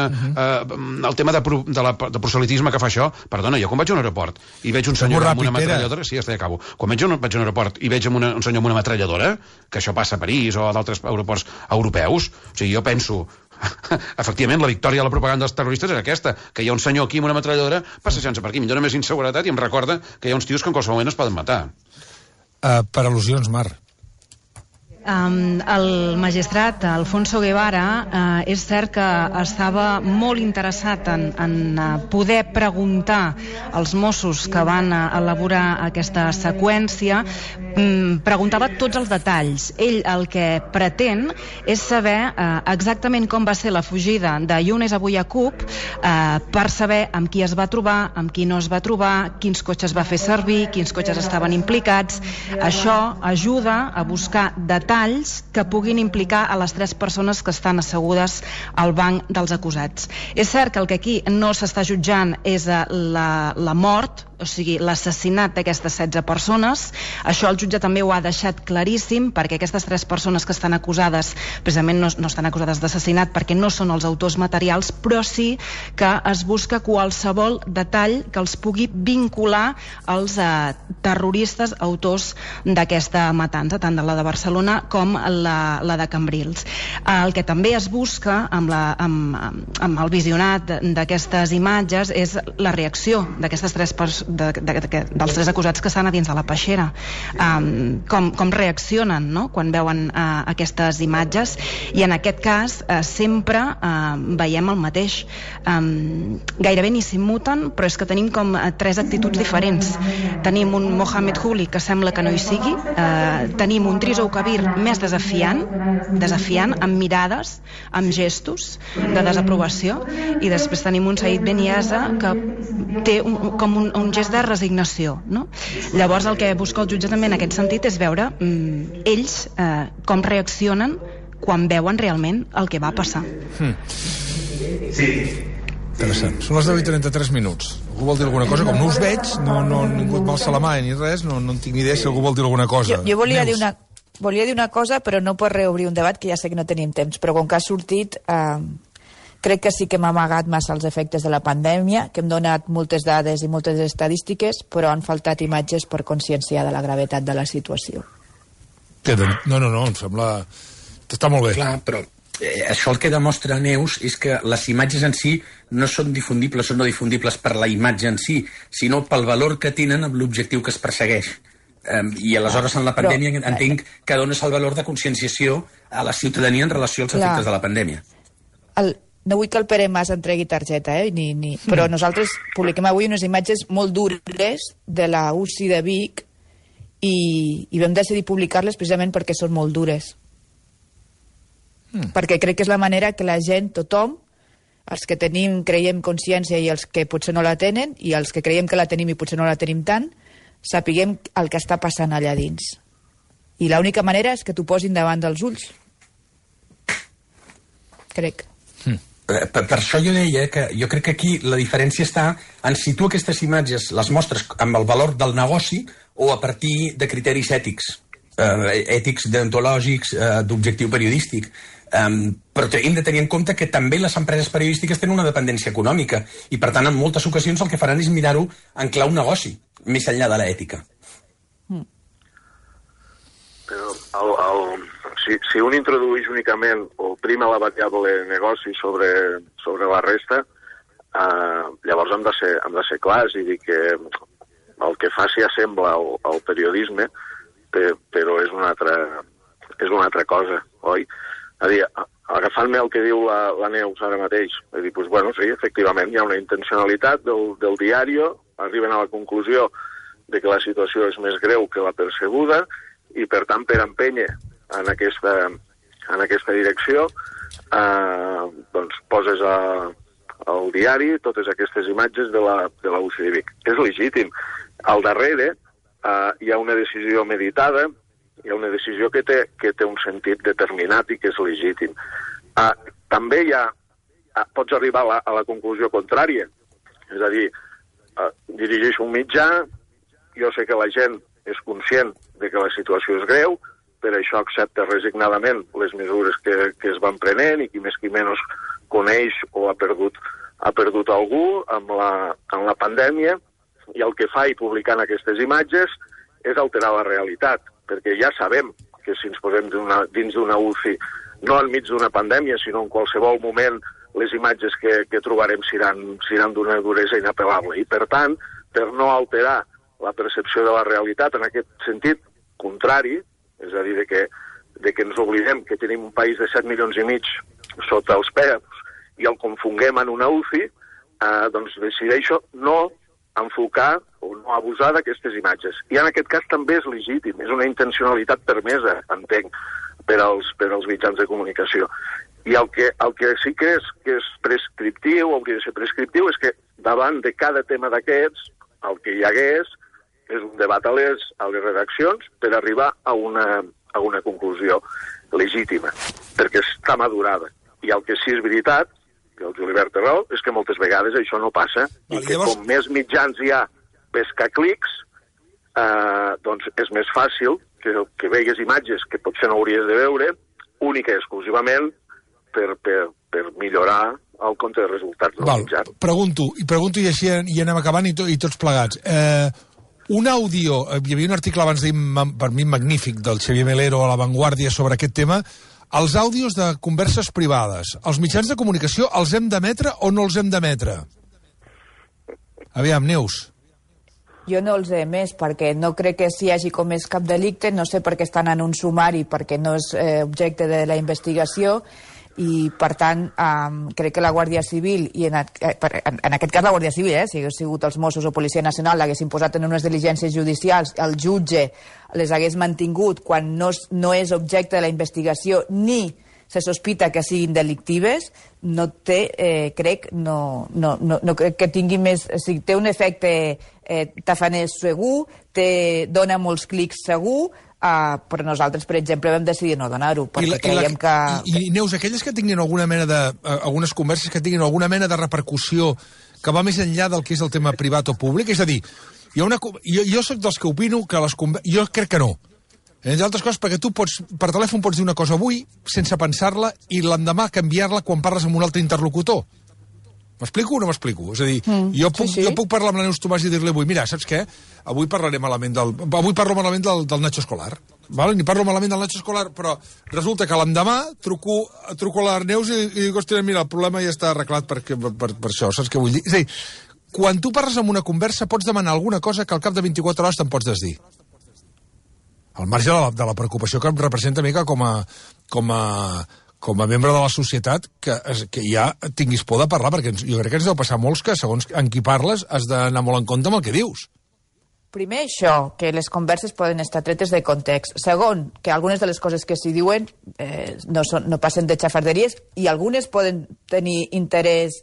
[SPEAKER 10] de proselitisme que fa això, perdona, jo quan vaig a un aeroport i veig un senyor amb una metralladora, sí, ja acabo, quan vaig a un aeroport i veig un senyor amb una metralladora, que això passa a París o a d'altres aeroports europeus, o sigui, jo penso efectivament, la victòria de la propaganda dels terroristes és aquesta, que hi ha un senyor aquí amb una metralladora passejant-se per aquí, em dóna més inseguretat i em recorda que hi ha uns tios que en qualsevol moment es poden matar.
[SPEAKER 3] Per al·lusions, Mar.
[SPEAKER 9] El magistrat Alfonso Guevara és cert que estava molt interessat en poder preguntar als Mossos que van elaborar aquesta seqüència, preguntava tots els detalls. Ell el que pretén és saber exactament com va ser la fugida de Younes Abou Yaqoub, per saber amb qui es va trobar, amb qui no es va trobar, quins cotxes va fer servir, quins cotxes estaven implicats. Això ajuda a buscar detalls que puguin implicar a les 3 persones que estan assegudes al banc dels acusats. És cert que el que aquí no s'està jutjant és la mort, o sigui, l'assassinat d'aquestes 16 persones. Això el jutge també ho ha deixat claríssim, perquè aquestes 3 persones que estan acusades precisament no estan acusades d'assassinat perquè no són els autors materials, però sí que es busca qualsevol detall que els pugui vincular als terroristes autors d'aquesta matança, tant de la de Barcelona com la de Cambrils. El que també es busca amb el visionat d'aquestes imatges és la reacció d'aquestes dels 3 acusats que estan a dins de la peixera, com reaccionen, no?, quan veuen aquestes imatges, i en aquest cas sempre veiem el mateix. Gairebé ni s'immuten, però és que tenim com 3 actituds diferents. Tenim un Mohamed Huli que sembla que no hi sigui, tenim un Trizou Kabir més desafiant, amb mirades, amb gestos de desaprovació, i després tenim un Said Beniasa que té com un gest de resignació, no? Llavors el que busca el jutge també en aquest sentit és veure ells com reaccionen quan veuen realment el que va passar.
[SPEAKER 3] Sí. Interessant. Són les 10:33 minuts. Algú vol dir alguna cosa? Com no us veig, ningú et m'alça la mà ni res, no en tinc ni idea si algú vol dir alguna cosa.
[SPEAKER 5] Jo volia dir una cosa, però no per reobrir un debat, que ja sé que no tenim temps, però com que ha sortit, crec que sí que hem amagat massa els efectes de la pandèmia, que hem donat moltes dades i moltes estadístiques, però han faltat imatges per conscienciar de la gravetat de la situació.
[SPEAKER 3] No, em sembla... Està molt bé.
[SPEAKER 6] Clar, però això el que demostra Neus és que les imatges en si no són difundibles o no difundibles per la imatge en si, sinó pel valor que tenen amb l'objectiu que es persegueix. I aleshores en la pandèmia entenc que dones el valor de conscienciació a la ciutadania en relació als efectes de la pandèmia.
[SPEAKER 5] No vull que el Pere Mas entregui targeta, però nosaltres publiquem avui unes imatges molt dures de la UCI de Vic i vam decidir publicar-les precisament perquè són molt dures. Perquè crec que és la manera que la gent, tothom, els que creiem consciència i els que potser no la tenen, i els que creiem que la tenim i potser no la tenim tant, sapiguem el que està passant allà dins. I l'única manera és que t'ho posin davant dels ulls. Crec.
[SPEAKER 6] Per això jo deia que jo crec que aquí la diferència està en si tu aquestes imatges les mostres amb el valor del negoci o a partir de criteris ètics, deontològics, d'objectiu periodístic. Però hem de tenir en compte que també les empreses periodístiques tenen una dependència econòmica i per tant en moltes ocasions el que faran és mirar-ho en clau negoci, més enllà de l'ètica.
[SPEAKER 7] Però si un introdueix únicament o prima la variable negoci sobre la resta, llavors hem de ser clars i dir que el que faci assembla el periodisme, però és una altra cosa, oi? És a dir, agafant-me el que diu la Neus ara mateix, és dir, doncs, bueno, sí, efectivament, hi ha una intencionalitat del diari, arriben a la conclusió de que la situació és més greu que la percebuda i, per tant, per empènyer en aquesta direcció, doncs poses al diari totes aquestes imatges de la UCI de Vic. És legítim. Al darrere hi ha una decisió meditada, hi ha una decisió que té un sentit determinat i que és legítim. També pots arribar a la conclusió contrària. És a dir, dirigeixo un mitjà, jo sé que la gent és conscient de que la situació és greu, per això accepta resignadament les mesures que es van prenent i qui més qui menys coneix o ha perdut algú amb la pandèmia, i el que fa i publicant aquestes imatges és alterar la realitat, perquè ja sabem que si ens posem dins d'una UCI, no enmig d'una pandèmia, sinó en qualsevol moment, les imatges que trobarem seran d'una duresa inapel·lable. I, per tant, per no alterar la percepció de la realitat en aquest sentit contrari, és a dir, de que ens oblidem que tenim un país de 7 milions i mig sota els peus i el confonguem en una UCI, doncs decideixo no enfocar o no abusar d'aquestes imatges. I en aquest cas també és legítim, és una intencionalitat permesa, entenc, per als mitjans de comunicació. I el que sí que és prescriptiu, hauria de ser prescriptiu, és que davant de cada tema d'aquests, el que hi hagués és un debat a les redaccions per arribar a una conclusió legítima, perquè està madurada. I el que sí és veritat, que el Julibert té raó, és que moltes vegades això no passa, i que com més mitjans hi ha pescaclics, doncs és més fàcil que vegues imatges que potser no hauries de veure, única i exclusivament per millorar el compte de resultats del mitjà.
[SPEAKER 3] Pregunto i així hi anem acabant i tots plegats. Un àudio, hi havia un article abans per mi magnífic del Xavier Melero a La Vanguardia sobre aquest tema, els àudios de converses privades. Els mitjans de comunicació els hem d'emetre o no els hem d'emetre? Aviam, Neus.
[SPEAKER 5] Jo no els he emès perquè no crec que s'hi hagi comès cap delicte, no sé per què estan en un sumari, perquè no és objecte de la investigació, i per tant crec que la Guàrdia Civil, i en aquest cas la Guàrdia Civil, si hagués sigut els Mossos o Policia Nacional, l'haguessin posat en unes diligències judicials, el jutge les hagués mantingut quan no és objecte de la investigació ni se sospita que siguin delictives, no té, crec que tingui més... O sigui, té un efecte tafaners segur, dona molts clics segur, però nosaltres, per exemple, vam decidir no donar-ho, perquè creiem que...
[SPEAKER 3] I Neus, aquelles que tinguin alguna mena de... algunes converses que tinguin alguna mena de repercussió que va més enllà del que és el tema privat o públic, és a dir, jo soc dels que opino que les converses... Jo crec que no. Entre altres coses, perquè tu per telèfon pots dir una cosa avui, sense pensar-la, i l'endemà canviar-la quan parles amb un altre interlocutor. M'explico o no m'explico? És a dir, jo puc parlar amb la Neus Tomàs i dir-li avui, mira, saps què? Avui parlo malament del Nacho Escolar. Ni parlo malament del Nacho Escolar, però resulta que l'endemà truco a la Neus i dic, hòstia, mira, el problema ja està arreglat per això, saps què vull dir? És a dir, quan tu parles amb una conversa pots demanar alguna cosa que al cap de 24 hores te'n pots desdir. Al marge de la preocupació que em representa a mi com a membre de la societat que ja tinguis por de parlar, perquè jo crec que ens deu passar molts que segons en qui parles has d'anar molt en compte amb el que dius.
[SPEAKER 5] Primer això, que les converses poden estar tretes de context. Segon, que algunes de les coses que s'hi diuen no passen de xafarderies i algunes poden tenir interès,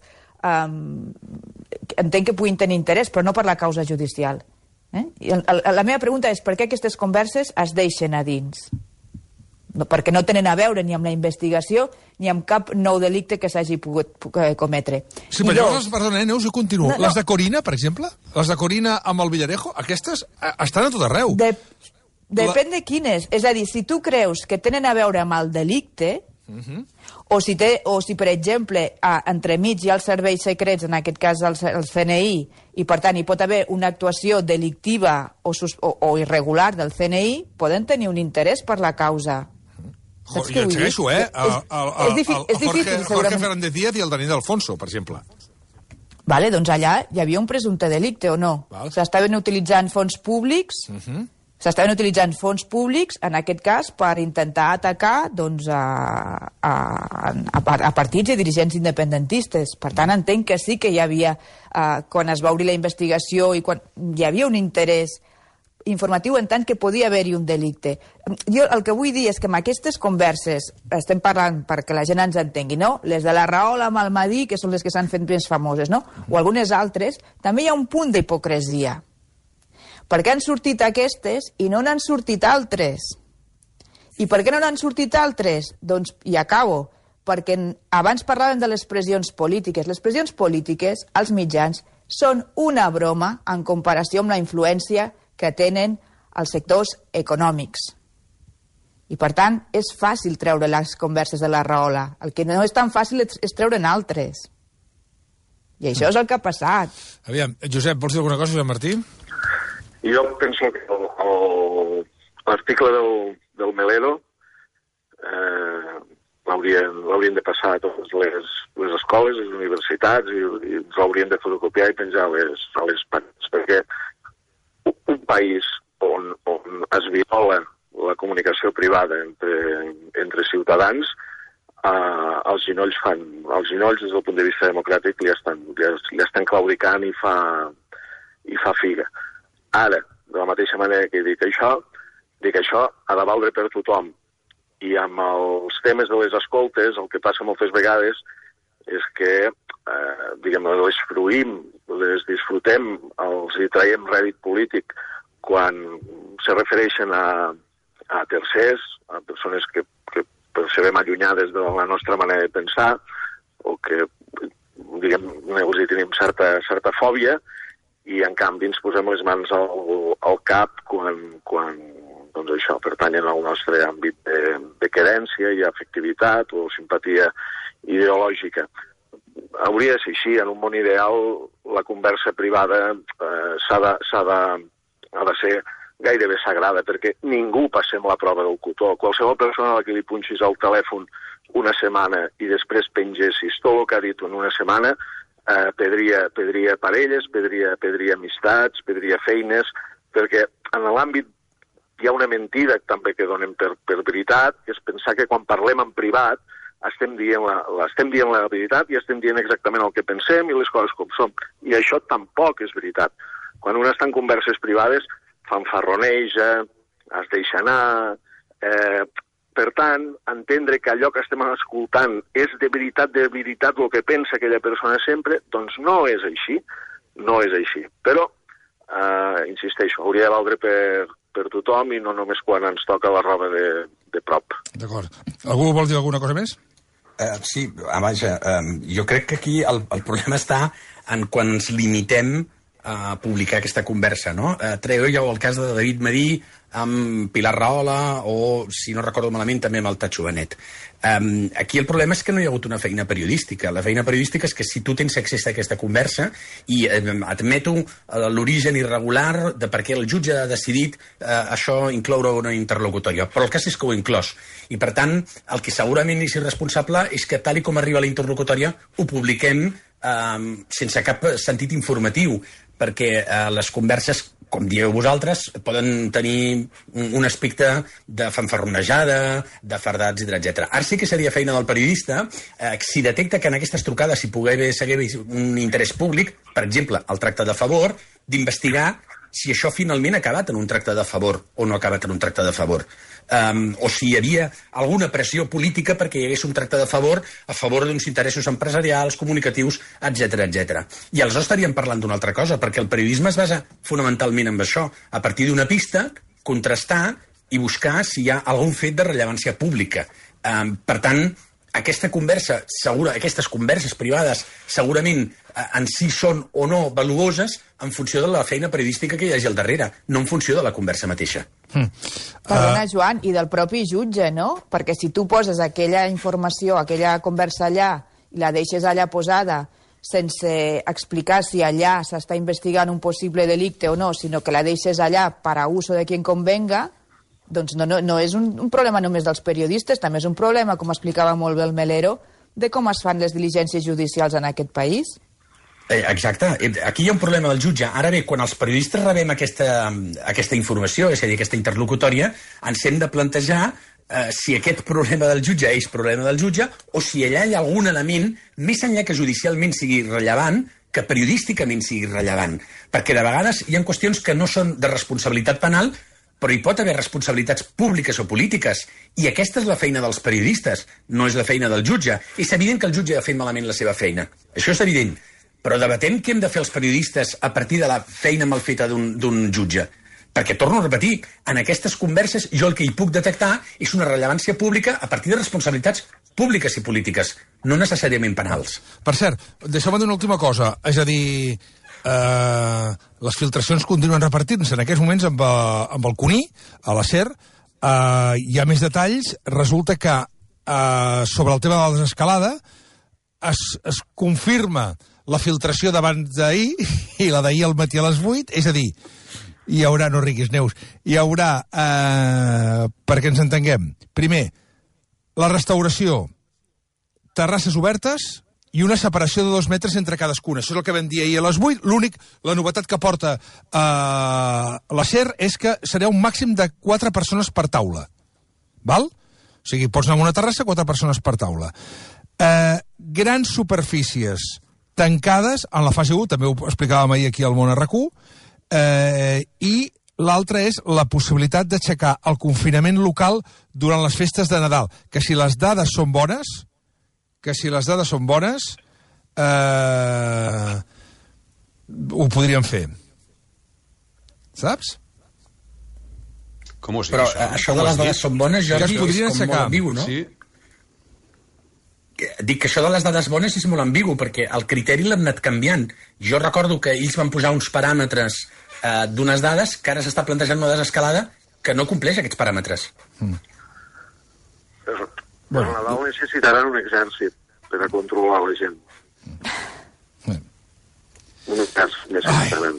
[SPEAKER 5] entenc que puguin tenir interès, però no per la causa judicial. I la meva pregunta és per què aquestes converses es deixen a dins? Perquè no tenen a veure ni amb la investigació ni amb cap nou delicte que s'hagi pogut cometre.
[SPEAKER 3] Sí, però llavors, perdona, Neus, jo continuo. No. Les de Corina, per exemple, les de Corina amb el Villarejo, aquestes estan a tot arreu.
[SPEAKER 5] Depèn de quines. És a dir, si tu creus que tenen a veure amb el delicte, o si, per exemple, entremig hi ha els serveis secrets, en aquest cas el CNI, i per tant hi pot haver una actuació delictiva o irregular del CNI, poden tenir un interès per la causa.
[SPEAKER 3] Jo et segueixo, el Jorge Fernández Díaz i el Daniel Alfonso, per exemple.
[SPEAKER 5] Vale, doncs allà hi havia un presumpte delicte, o no? S'estaven utilitzant fons públics... S'estaven utilitzant fons públics, en aquest cas, per intentar atacar a partits i dirigents independentistes. Per tant, entenc que sí que hi havia, quan es va obrir la investigació i quan hi havia un interès informatiu en tant que podia haver-hi un delicte. Jo el que vull dir és que amb aquestes converses, estem parlant perquè la gent ens entengui, no? Les de la Rahola amb el Madí, que són les que s'han fet més famoses, no? O algunes altres, també hi ha un punt d'hipocresia. Per què han sortit aquestes i no n'han sortit altres? I per què no n'han sortit altres? Doncs, i acabo, perquè abans parlàvem de les pressions polítiques. Les pressions polítiques, als mitjans, són una broma en comparació amb la influència que tenen els sectors econòmics. I, per tant, és fàcil treure les converses de la Rahola. El que no és tan fàcil és treure'n altres. I això és el que ha passat.
[SPEAKER 3] Aviam, Josep, vols dir alguna cosa, Josep Martí?
[SPEAKER 7] Jo penso que l'article del Melero l'haurien de passar a totes les escoles, les universitats, i ens l'haurien de fotocopiar i penjar a les paredes, perquè un país on es viola la comunicació privada entre ciutadans, els ginolls des del punt de vista democràtic li estan claudicant i fa figa. Ara, de la mateixa manera que dic això ha de valdre per tothom. I amb els temes de les escoltes, el que passa moltes vegades és que, les fruïm, les disfrutem, els hi traiem rèdit polític quan se refereixen a tercers, a persones que percebem allunyades de la nostra manera de pensar, o que, els hi tenim certa fòbia, i en canvi ens posem les mans al cap quan doncs això, pertanyen al nostre àmbit de querència i afectivitat o simpatia ideològica. Hauria de ser així. En un món ideal, la conversa privada ha de ser gairebé sagrada, perquè ningú passem la prova del cotó. Qualsevol persona a la que li punxis el telèfon una setmana i després pengessis tot el que ha dit en una setmana, perdria parelles, perdria amistats, perdria feines, perquè en l'àmbit hi ha una mentida també que donem per veritat, que és pensar que quan parlem en privat estem dient la veritat i estem dient exactament el que pensem i les coses com són. I això tampoc és veritat. Quan un està en converses privades, fanfarroneja, es deixa anar... Per tant, entendre que allò que estem escoltant és de veritat el que pensa aquella persona sempre, doncs no és així. No és així. Però, insisteixo, hauria de valdre per tothom i no només quan ens toca la roba de prop.
[SPEAKER 3] D'acord. Algú vol dir alguna cosa més?
[SPEAKER 6] Sí, vaja, jo crec que aquí el problema està en quan ens limitem a publicar aquesta conversa, no? Treu ja el cas de David Madí amb Pilar Rahola o, si no recordo malament, també amb el Tacho Benet. Aquí el problema és que no hi ha hagut una feina periodística. La feina periodística és que si tu tens accés a aquesta conversa i admeto l'origen irregular de per què el jutge ha decidit això incloure una interlocutòria, però el cas és que ho ha inclòs. I, per tant, el que segurament és irresponsable és que, tal com arriba la interlocutòria, ho publiquem sense cap sentit informatiu, perquè les converses, com dieu vosaltres, poden tenir un aspecte de fanfarronejada, de fardats, etc. Ara sí que seria feina del periodista, si detecta que en aquestes trucades s'hi pugui haver un interès públic, per exemple, el tracte de favor, d'investigar si això finalment ha acabat en un tracte de favor o no ha acabat en un tracte de favor. O si hi havia alguna pressió política perquè hi hagués un tracte de favor a favor d'uns interessos empresarials, comunicatius, etc. I aleshores estaríem parlant d'una altra cosa, perquè el periodisme es basa fonamentalment en això, a partir d'una pista, contrastar i buscar si hi ha algun fet de rellevància pública. Per tant, aquesta conversa, aquestes converses privades segurament en si són o no valuoses en funció de la feina periodística que hi hagi al darrere, no en funció de la conversa mateixa.
[SPEAKER 5] Perdona, Joan, i del propi jutge, no? Perquè si tu poses aquella informació, aquella conversa allà, i la deixes allà posada sense explicar si allà s'està investigant un possible delicte o no, sinó que la deixes allà per a uso de quien convenga, doncs no és un problema només dels periodistes, també és un problema, com explicava molt bé el Melero, de com es fan les diligències judicials en aquest país.
[SPEAKER 6] Exacte. Aquí hi ha un problema del jutge. Ara bé, quan els periodistes rebem aquesta informació, és a dir, aquesta interlocutòria, ens hem de plantejar si aquest problema del jutge és problema del jutge o si allà hi ha algun element, més enllà que judicialment sigui rellevant, que periodísticament sigui rellevant. Perquè de vegades hi ha qüestions que no són de responsabilitat penal, però hi pot haver responsabilitats públiques o polítiques, i aquesta és la feina dels periodistes, no és la feina del jutge. És evident que el jutge ha fet malament la seva feina, això és evident, però debatem què hem de fer els periodistes a partir de la feina mal feta d'un jutge. Perquè, torno a repetir, en aquestes converses jo el que hi puc detectar és una rellevància pública a partir de responsabilitats públiques i polítiques, no necessàriament penals.
[SPEAKER 3] Per cert, deixeu-me dir una última cosa, és a dir... les filtracions continuen repartint-se en aquests moments amb el CUNY, a la SER. Hi ha més detalls. Resulta que sobre el tema de la desescalada es confirma la filtració d'abans d'ahir i la d'ahir al matí a les 8, és a dir, hi haurà, no riguis, Neus, hi haurà, perquè ens entenguem, primer, la restauració, terrasses obertes i una separació de 2 metres entre cadascuna. Això és el que vam dir ahir a les 8. La novetat que porta la SER és que serà un màxim de 4 persones per taula. Val? O sigui, pots anar a una terrassa, 4 persones per taula. Grans superfícies tancades en la fase 1, també ho explicàvem ahir aquí al Món RQ, i l'altra és la possibilitat d'aixecar el confinament local durant les festes de Nadal, que si les dades són bones, ho podríem fer. Saps?
[SPEAKER 6] Però això de les dades són bones, Jordi, és com molt ambigu, no? Sí. dic que això de les dades bones és molt ambigu, perquè el criteri l'han anat canviant. Jo recordo que ells van posar uns paràmetres d'unes dades que ara s'està plantejant una desescalada que no compleix aquests paràmetres.
[SPEAKER 7] Per Nadal necessitaran un exèrcit per a controlar la gent. Un exèrcit necessitaran.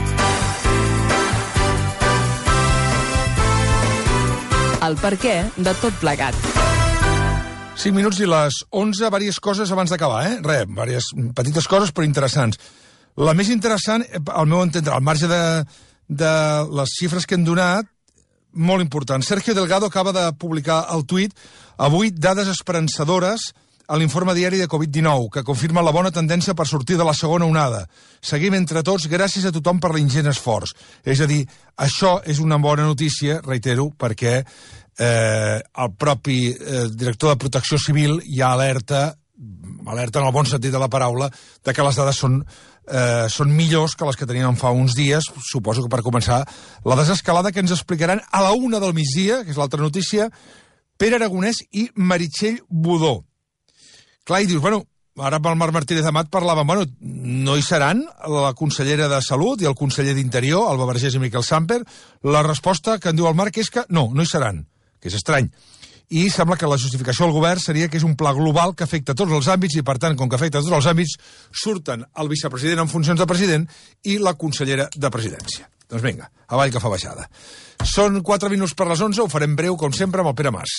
[SPEAKER 12] El perquè de tot plegat.
[SPEAKER 3] 5 minuts i les 11, diverses coses abans d'acabar, diverses petites coses però interessants. La més interessant, al meu entendre, al marge de les xifres que hem donat, molt important. Sergio Delgado acaba de publicar al tuit avui dades esperançadores a l'informe diari de Covid-19, que confirma la bona tendència per sortir de la segona onada. Seguim entre tots, gràcies a tothom per l'ingent esforç. És a dir, això és una bona notícia, reitero, perquè el propi director de Protecció Civil ja alerta en el bon sentit de la paraula, de que les dades són millors que les que teníem fa uns dies, suposo que per començar la desescalada que ens explicaran a la 1 del migdia, que és l'altra notícia, Pere Aragonès i Meritxell Budó. Clar, i dius, ara amb el Marc Martínez Amat parlàvem, no hi seran la consellera de Salut i el conseller d'Interior, Alba Vergés i Miquel Samper. La resposta que en diu el Marc és que no hi seran, que és estrany. I sembla que la justificació del govern seria que és un pla global que afecta tots els àmbits i, per tant, com que afecta tots els àmbits, surten el vicepresident en funcions de president i la consellera de presidència. Doncs vinga, avall que fa baixada. Són 4 minuts per les 11, ho farem breu, com sempre, amb el Pere Mas.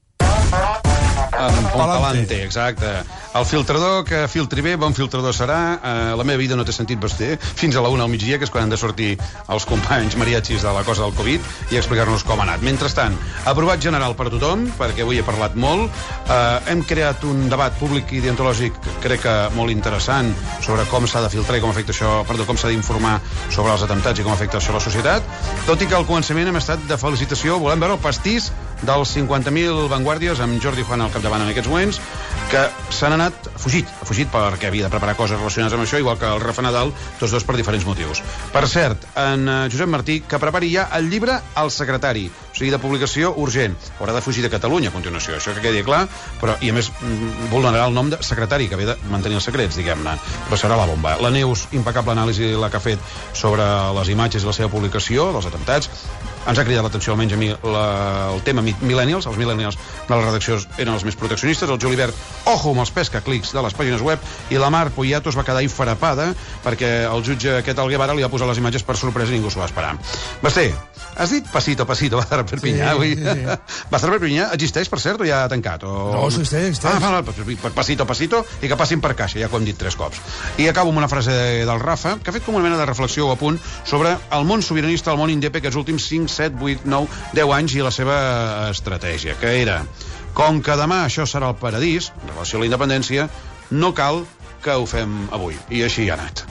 [SPEAKER 10] Un palante, exacte. El filtrador que filtri bé, bon filtrador serà. La meva vida no té sentit vestir fins a la 1 al migdia, que és quan han de sortir els companys mariachis de la cosa del Covid i explicar-nos com ha anat. Mentrestant, aprovat general per a tothom, perquè avui he parlat molt. Hem creat un debat públic i deontològic, crec que molt interessant, sobre com s'ha de filtrar i com afecta això, com s'ha d'informar sobre els atemptats i com afecta això a la societat. Tot i que al començament hem estat de felicitació, volem veure el pastís dels 50.000 vanguardies amb Jordi Juan al capdavant en aquests moments, que s'han anat ha fugit perquè havia de preparar coses relacionades amb això, igual que el Rafa Nadal, tots dos per diferents motius. Per cert, en Josep Martí, que prepari ja el llibre al secretari, o sigui, de publicació urgent. Haurà de fugir de Catalunya a continuació, això que quedi clar, però, i a més vulnerarà el nom de secretari, que ve de mantenir els secrets, diguem-ne, però serà la bomba. La Neus, impecable anàlisi la que ha fet sobre les imatges i la seva publicació, dels atemptats, ens ha cridat l'atenció, almenys a mi, el tema millennials. Els millennials de la redacció eren els més proteccionistes. El Julibert, ojo amb els pescaclics de les pàgines web, i la Mar Poyato es va quedar infarapada perquè el jutge aquest al Guevara li va posar les imatges per sorpresa i ningú s'ho va esperar. Basté, has dit pasito, pasito, Bazar Perpinyà, avui? Bazar Perpinyà existeix, per cert, o ja ha tancat?
[SPEAKER 3] No, existeix.
[SPEAKER 10] Pasito, pasito, i que passin per caixa, ja que ho hem dit 3 cops. I acabo amb una frase del Rafa, que ha fet com una mena de reflexió o apunt sobre el món sobiranista, el món indepe, aquests últims 5, 7, 8, 9, 10 anys i la seva estratègia, que era: com que demà això serà el paradís, en relació a la independència, no cal que ho fem avui. I així ha anat.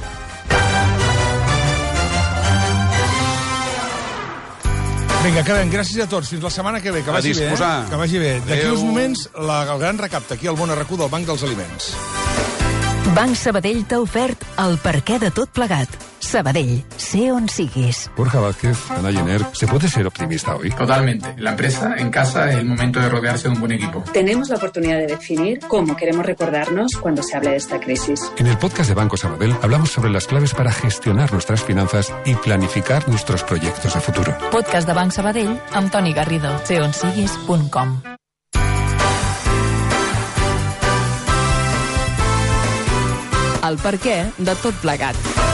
[SPEAKER 3] Vinga, acabem. Gràcies a tots. Fins la setmana que ve. Que vagi bé, Que vagi bé. D'aquí uns moments, el gran recapte aquí al Bon Arracú del Banc dels Aliments.
[SPEAKER 1] Banc Sabadell t'ha ofert el perquè de tot plegat. Sabadell, sé on siguis.
[SPEAKER 13] Borja Vázquez, Ana Jenner, ¿se puede ser optimista hoy?
[SPEAKER 14] Totalmente. La empresa, en casa, es el momento de rodearse de un buen equipo.
[SPEAKER 15] Tenemos la oportunidad de definir cómo queremos recordarnos cuando se hable de esta crisis.
[SPEAKER 13] En el podcast de Banco Sabadell hablamos sobre las claves para gestionar nuestras finanzas y planificar nuestros proyectos de futuro.
[SPEAKER 12] Podcast de Banc Sabadell amb Toni Garrido. seonsiguis.com. El perquè de tot plegat.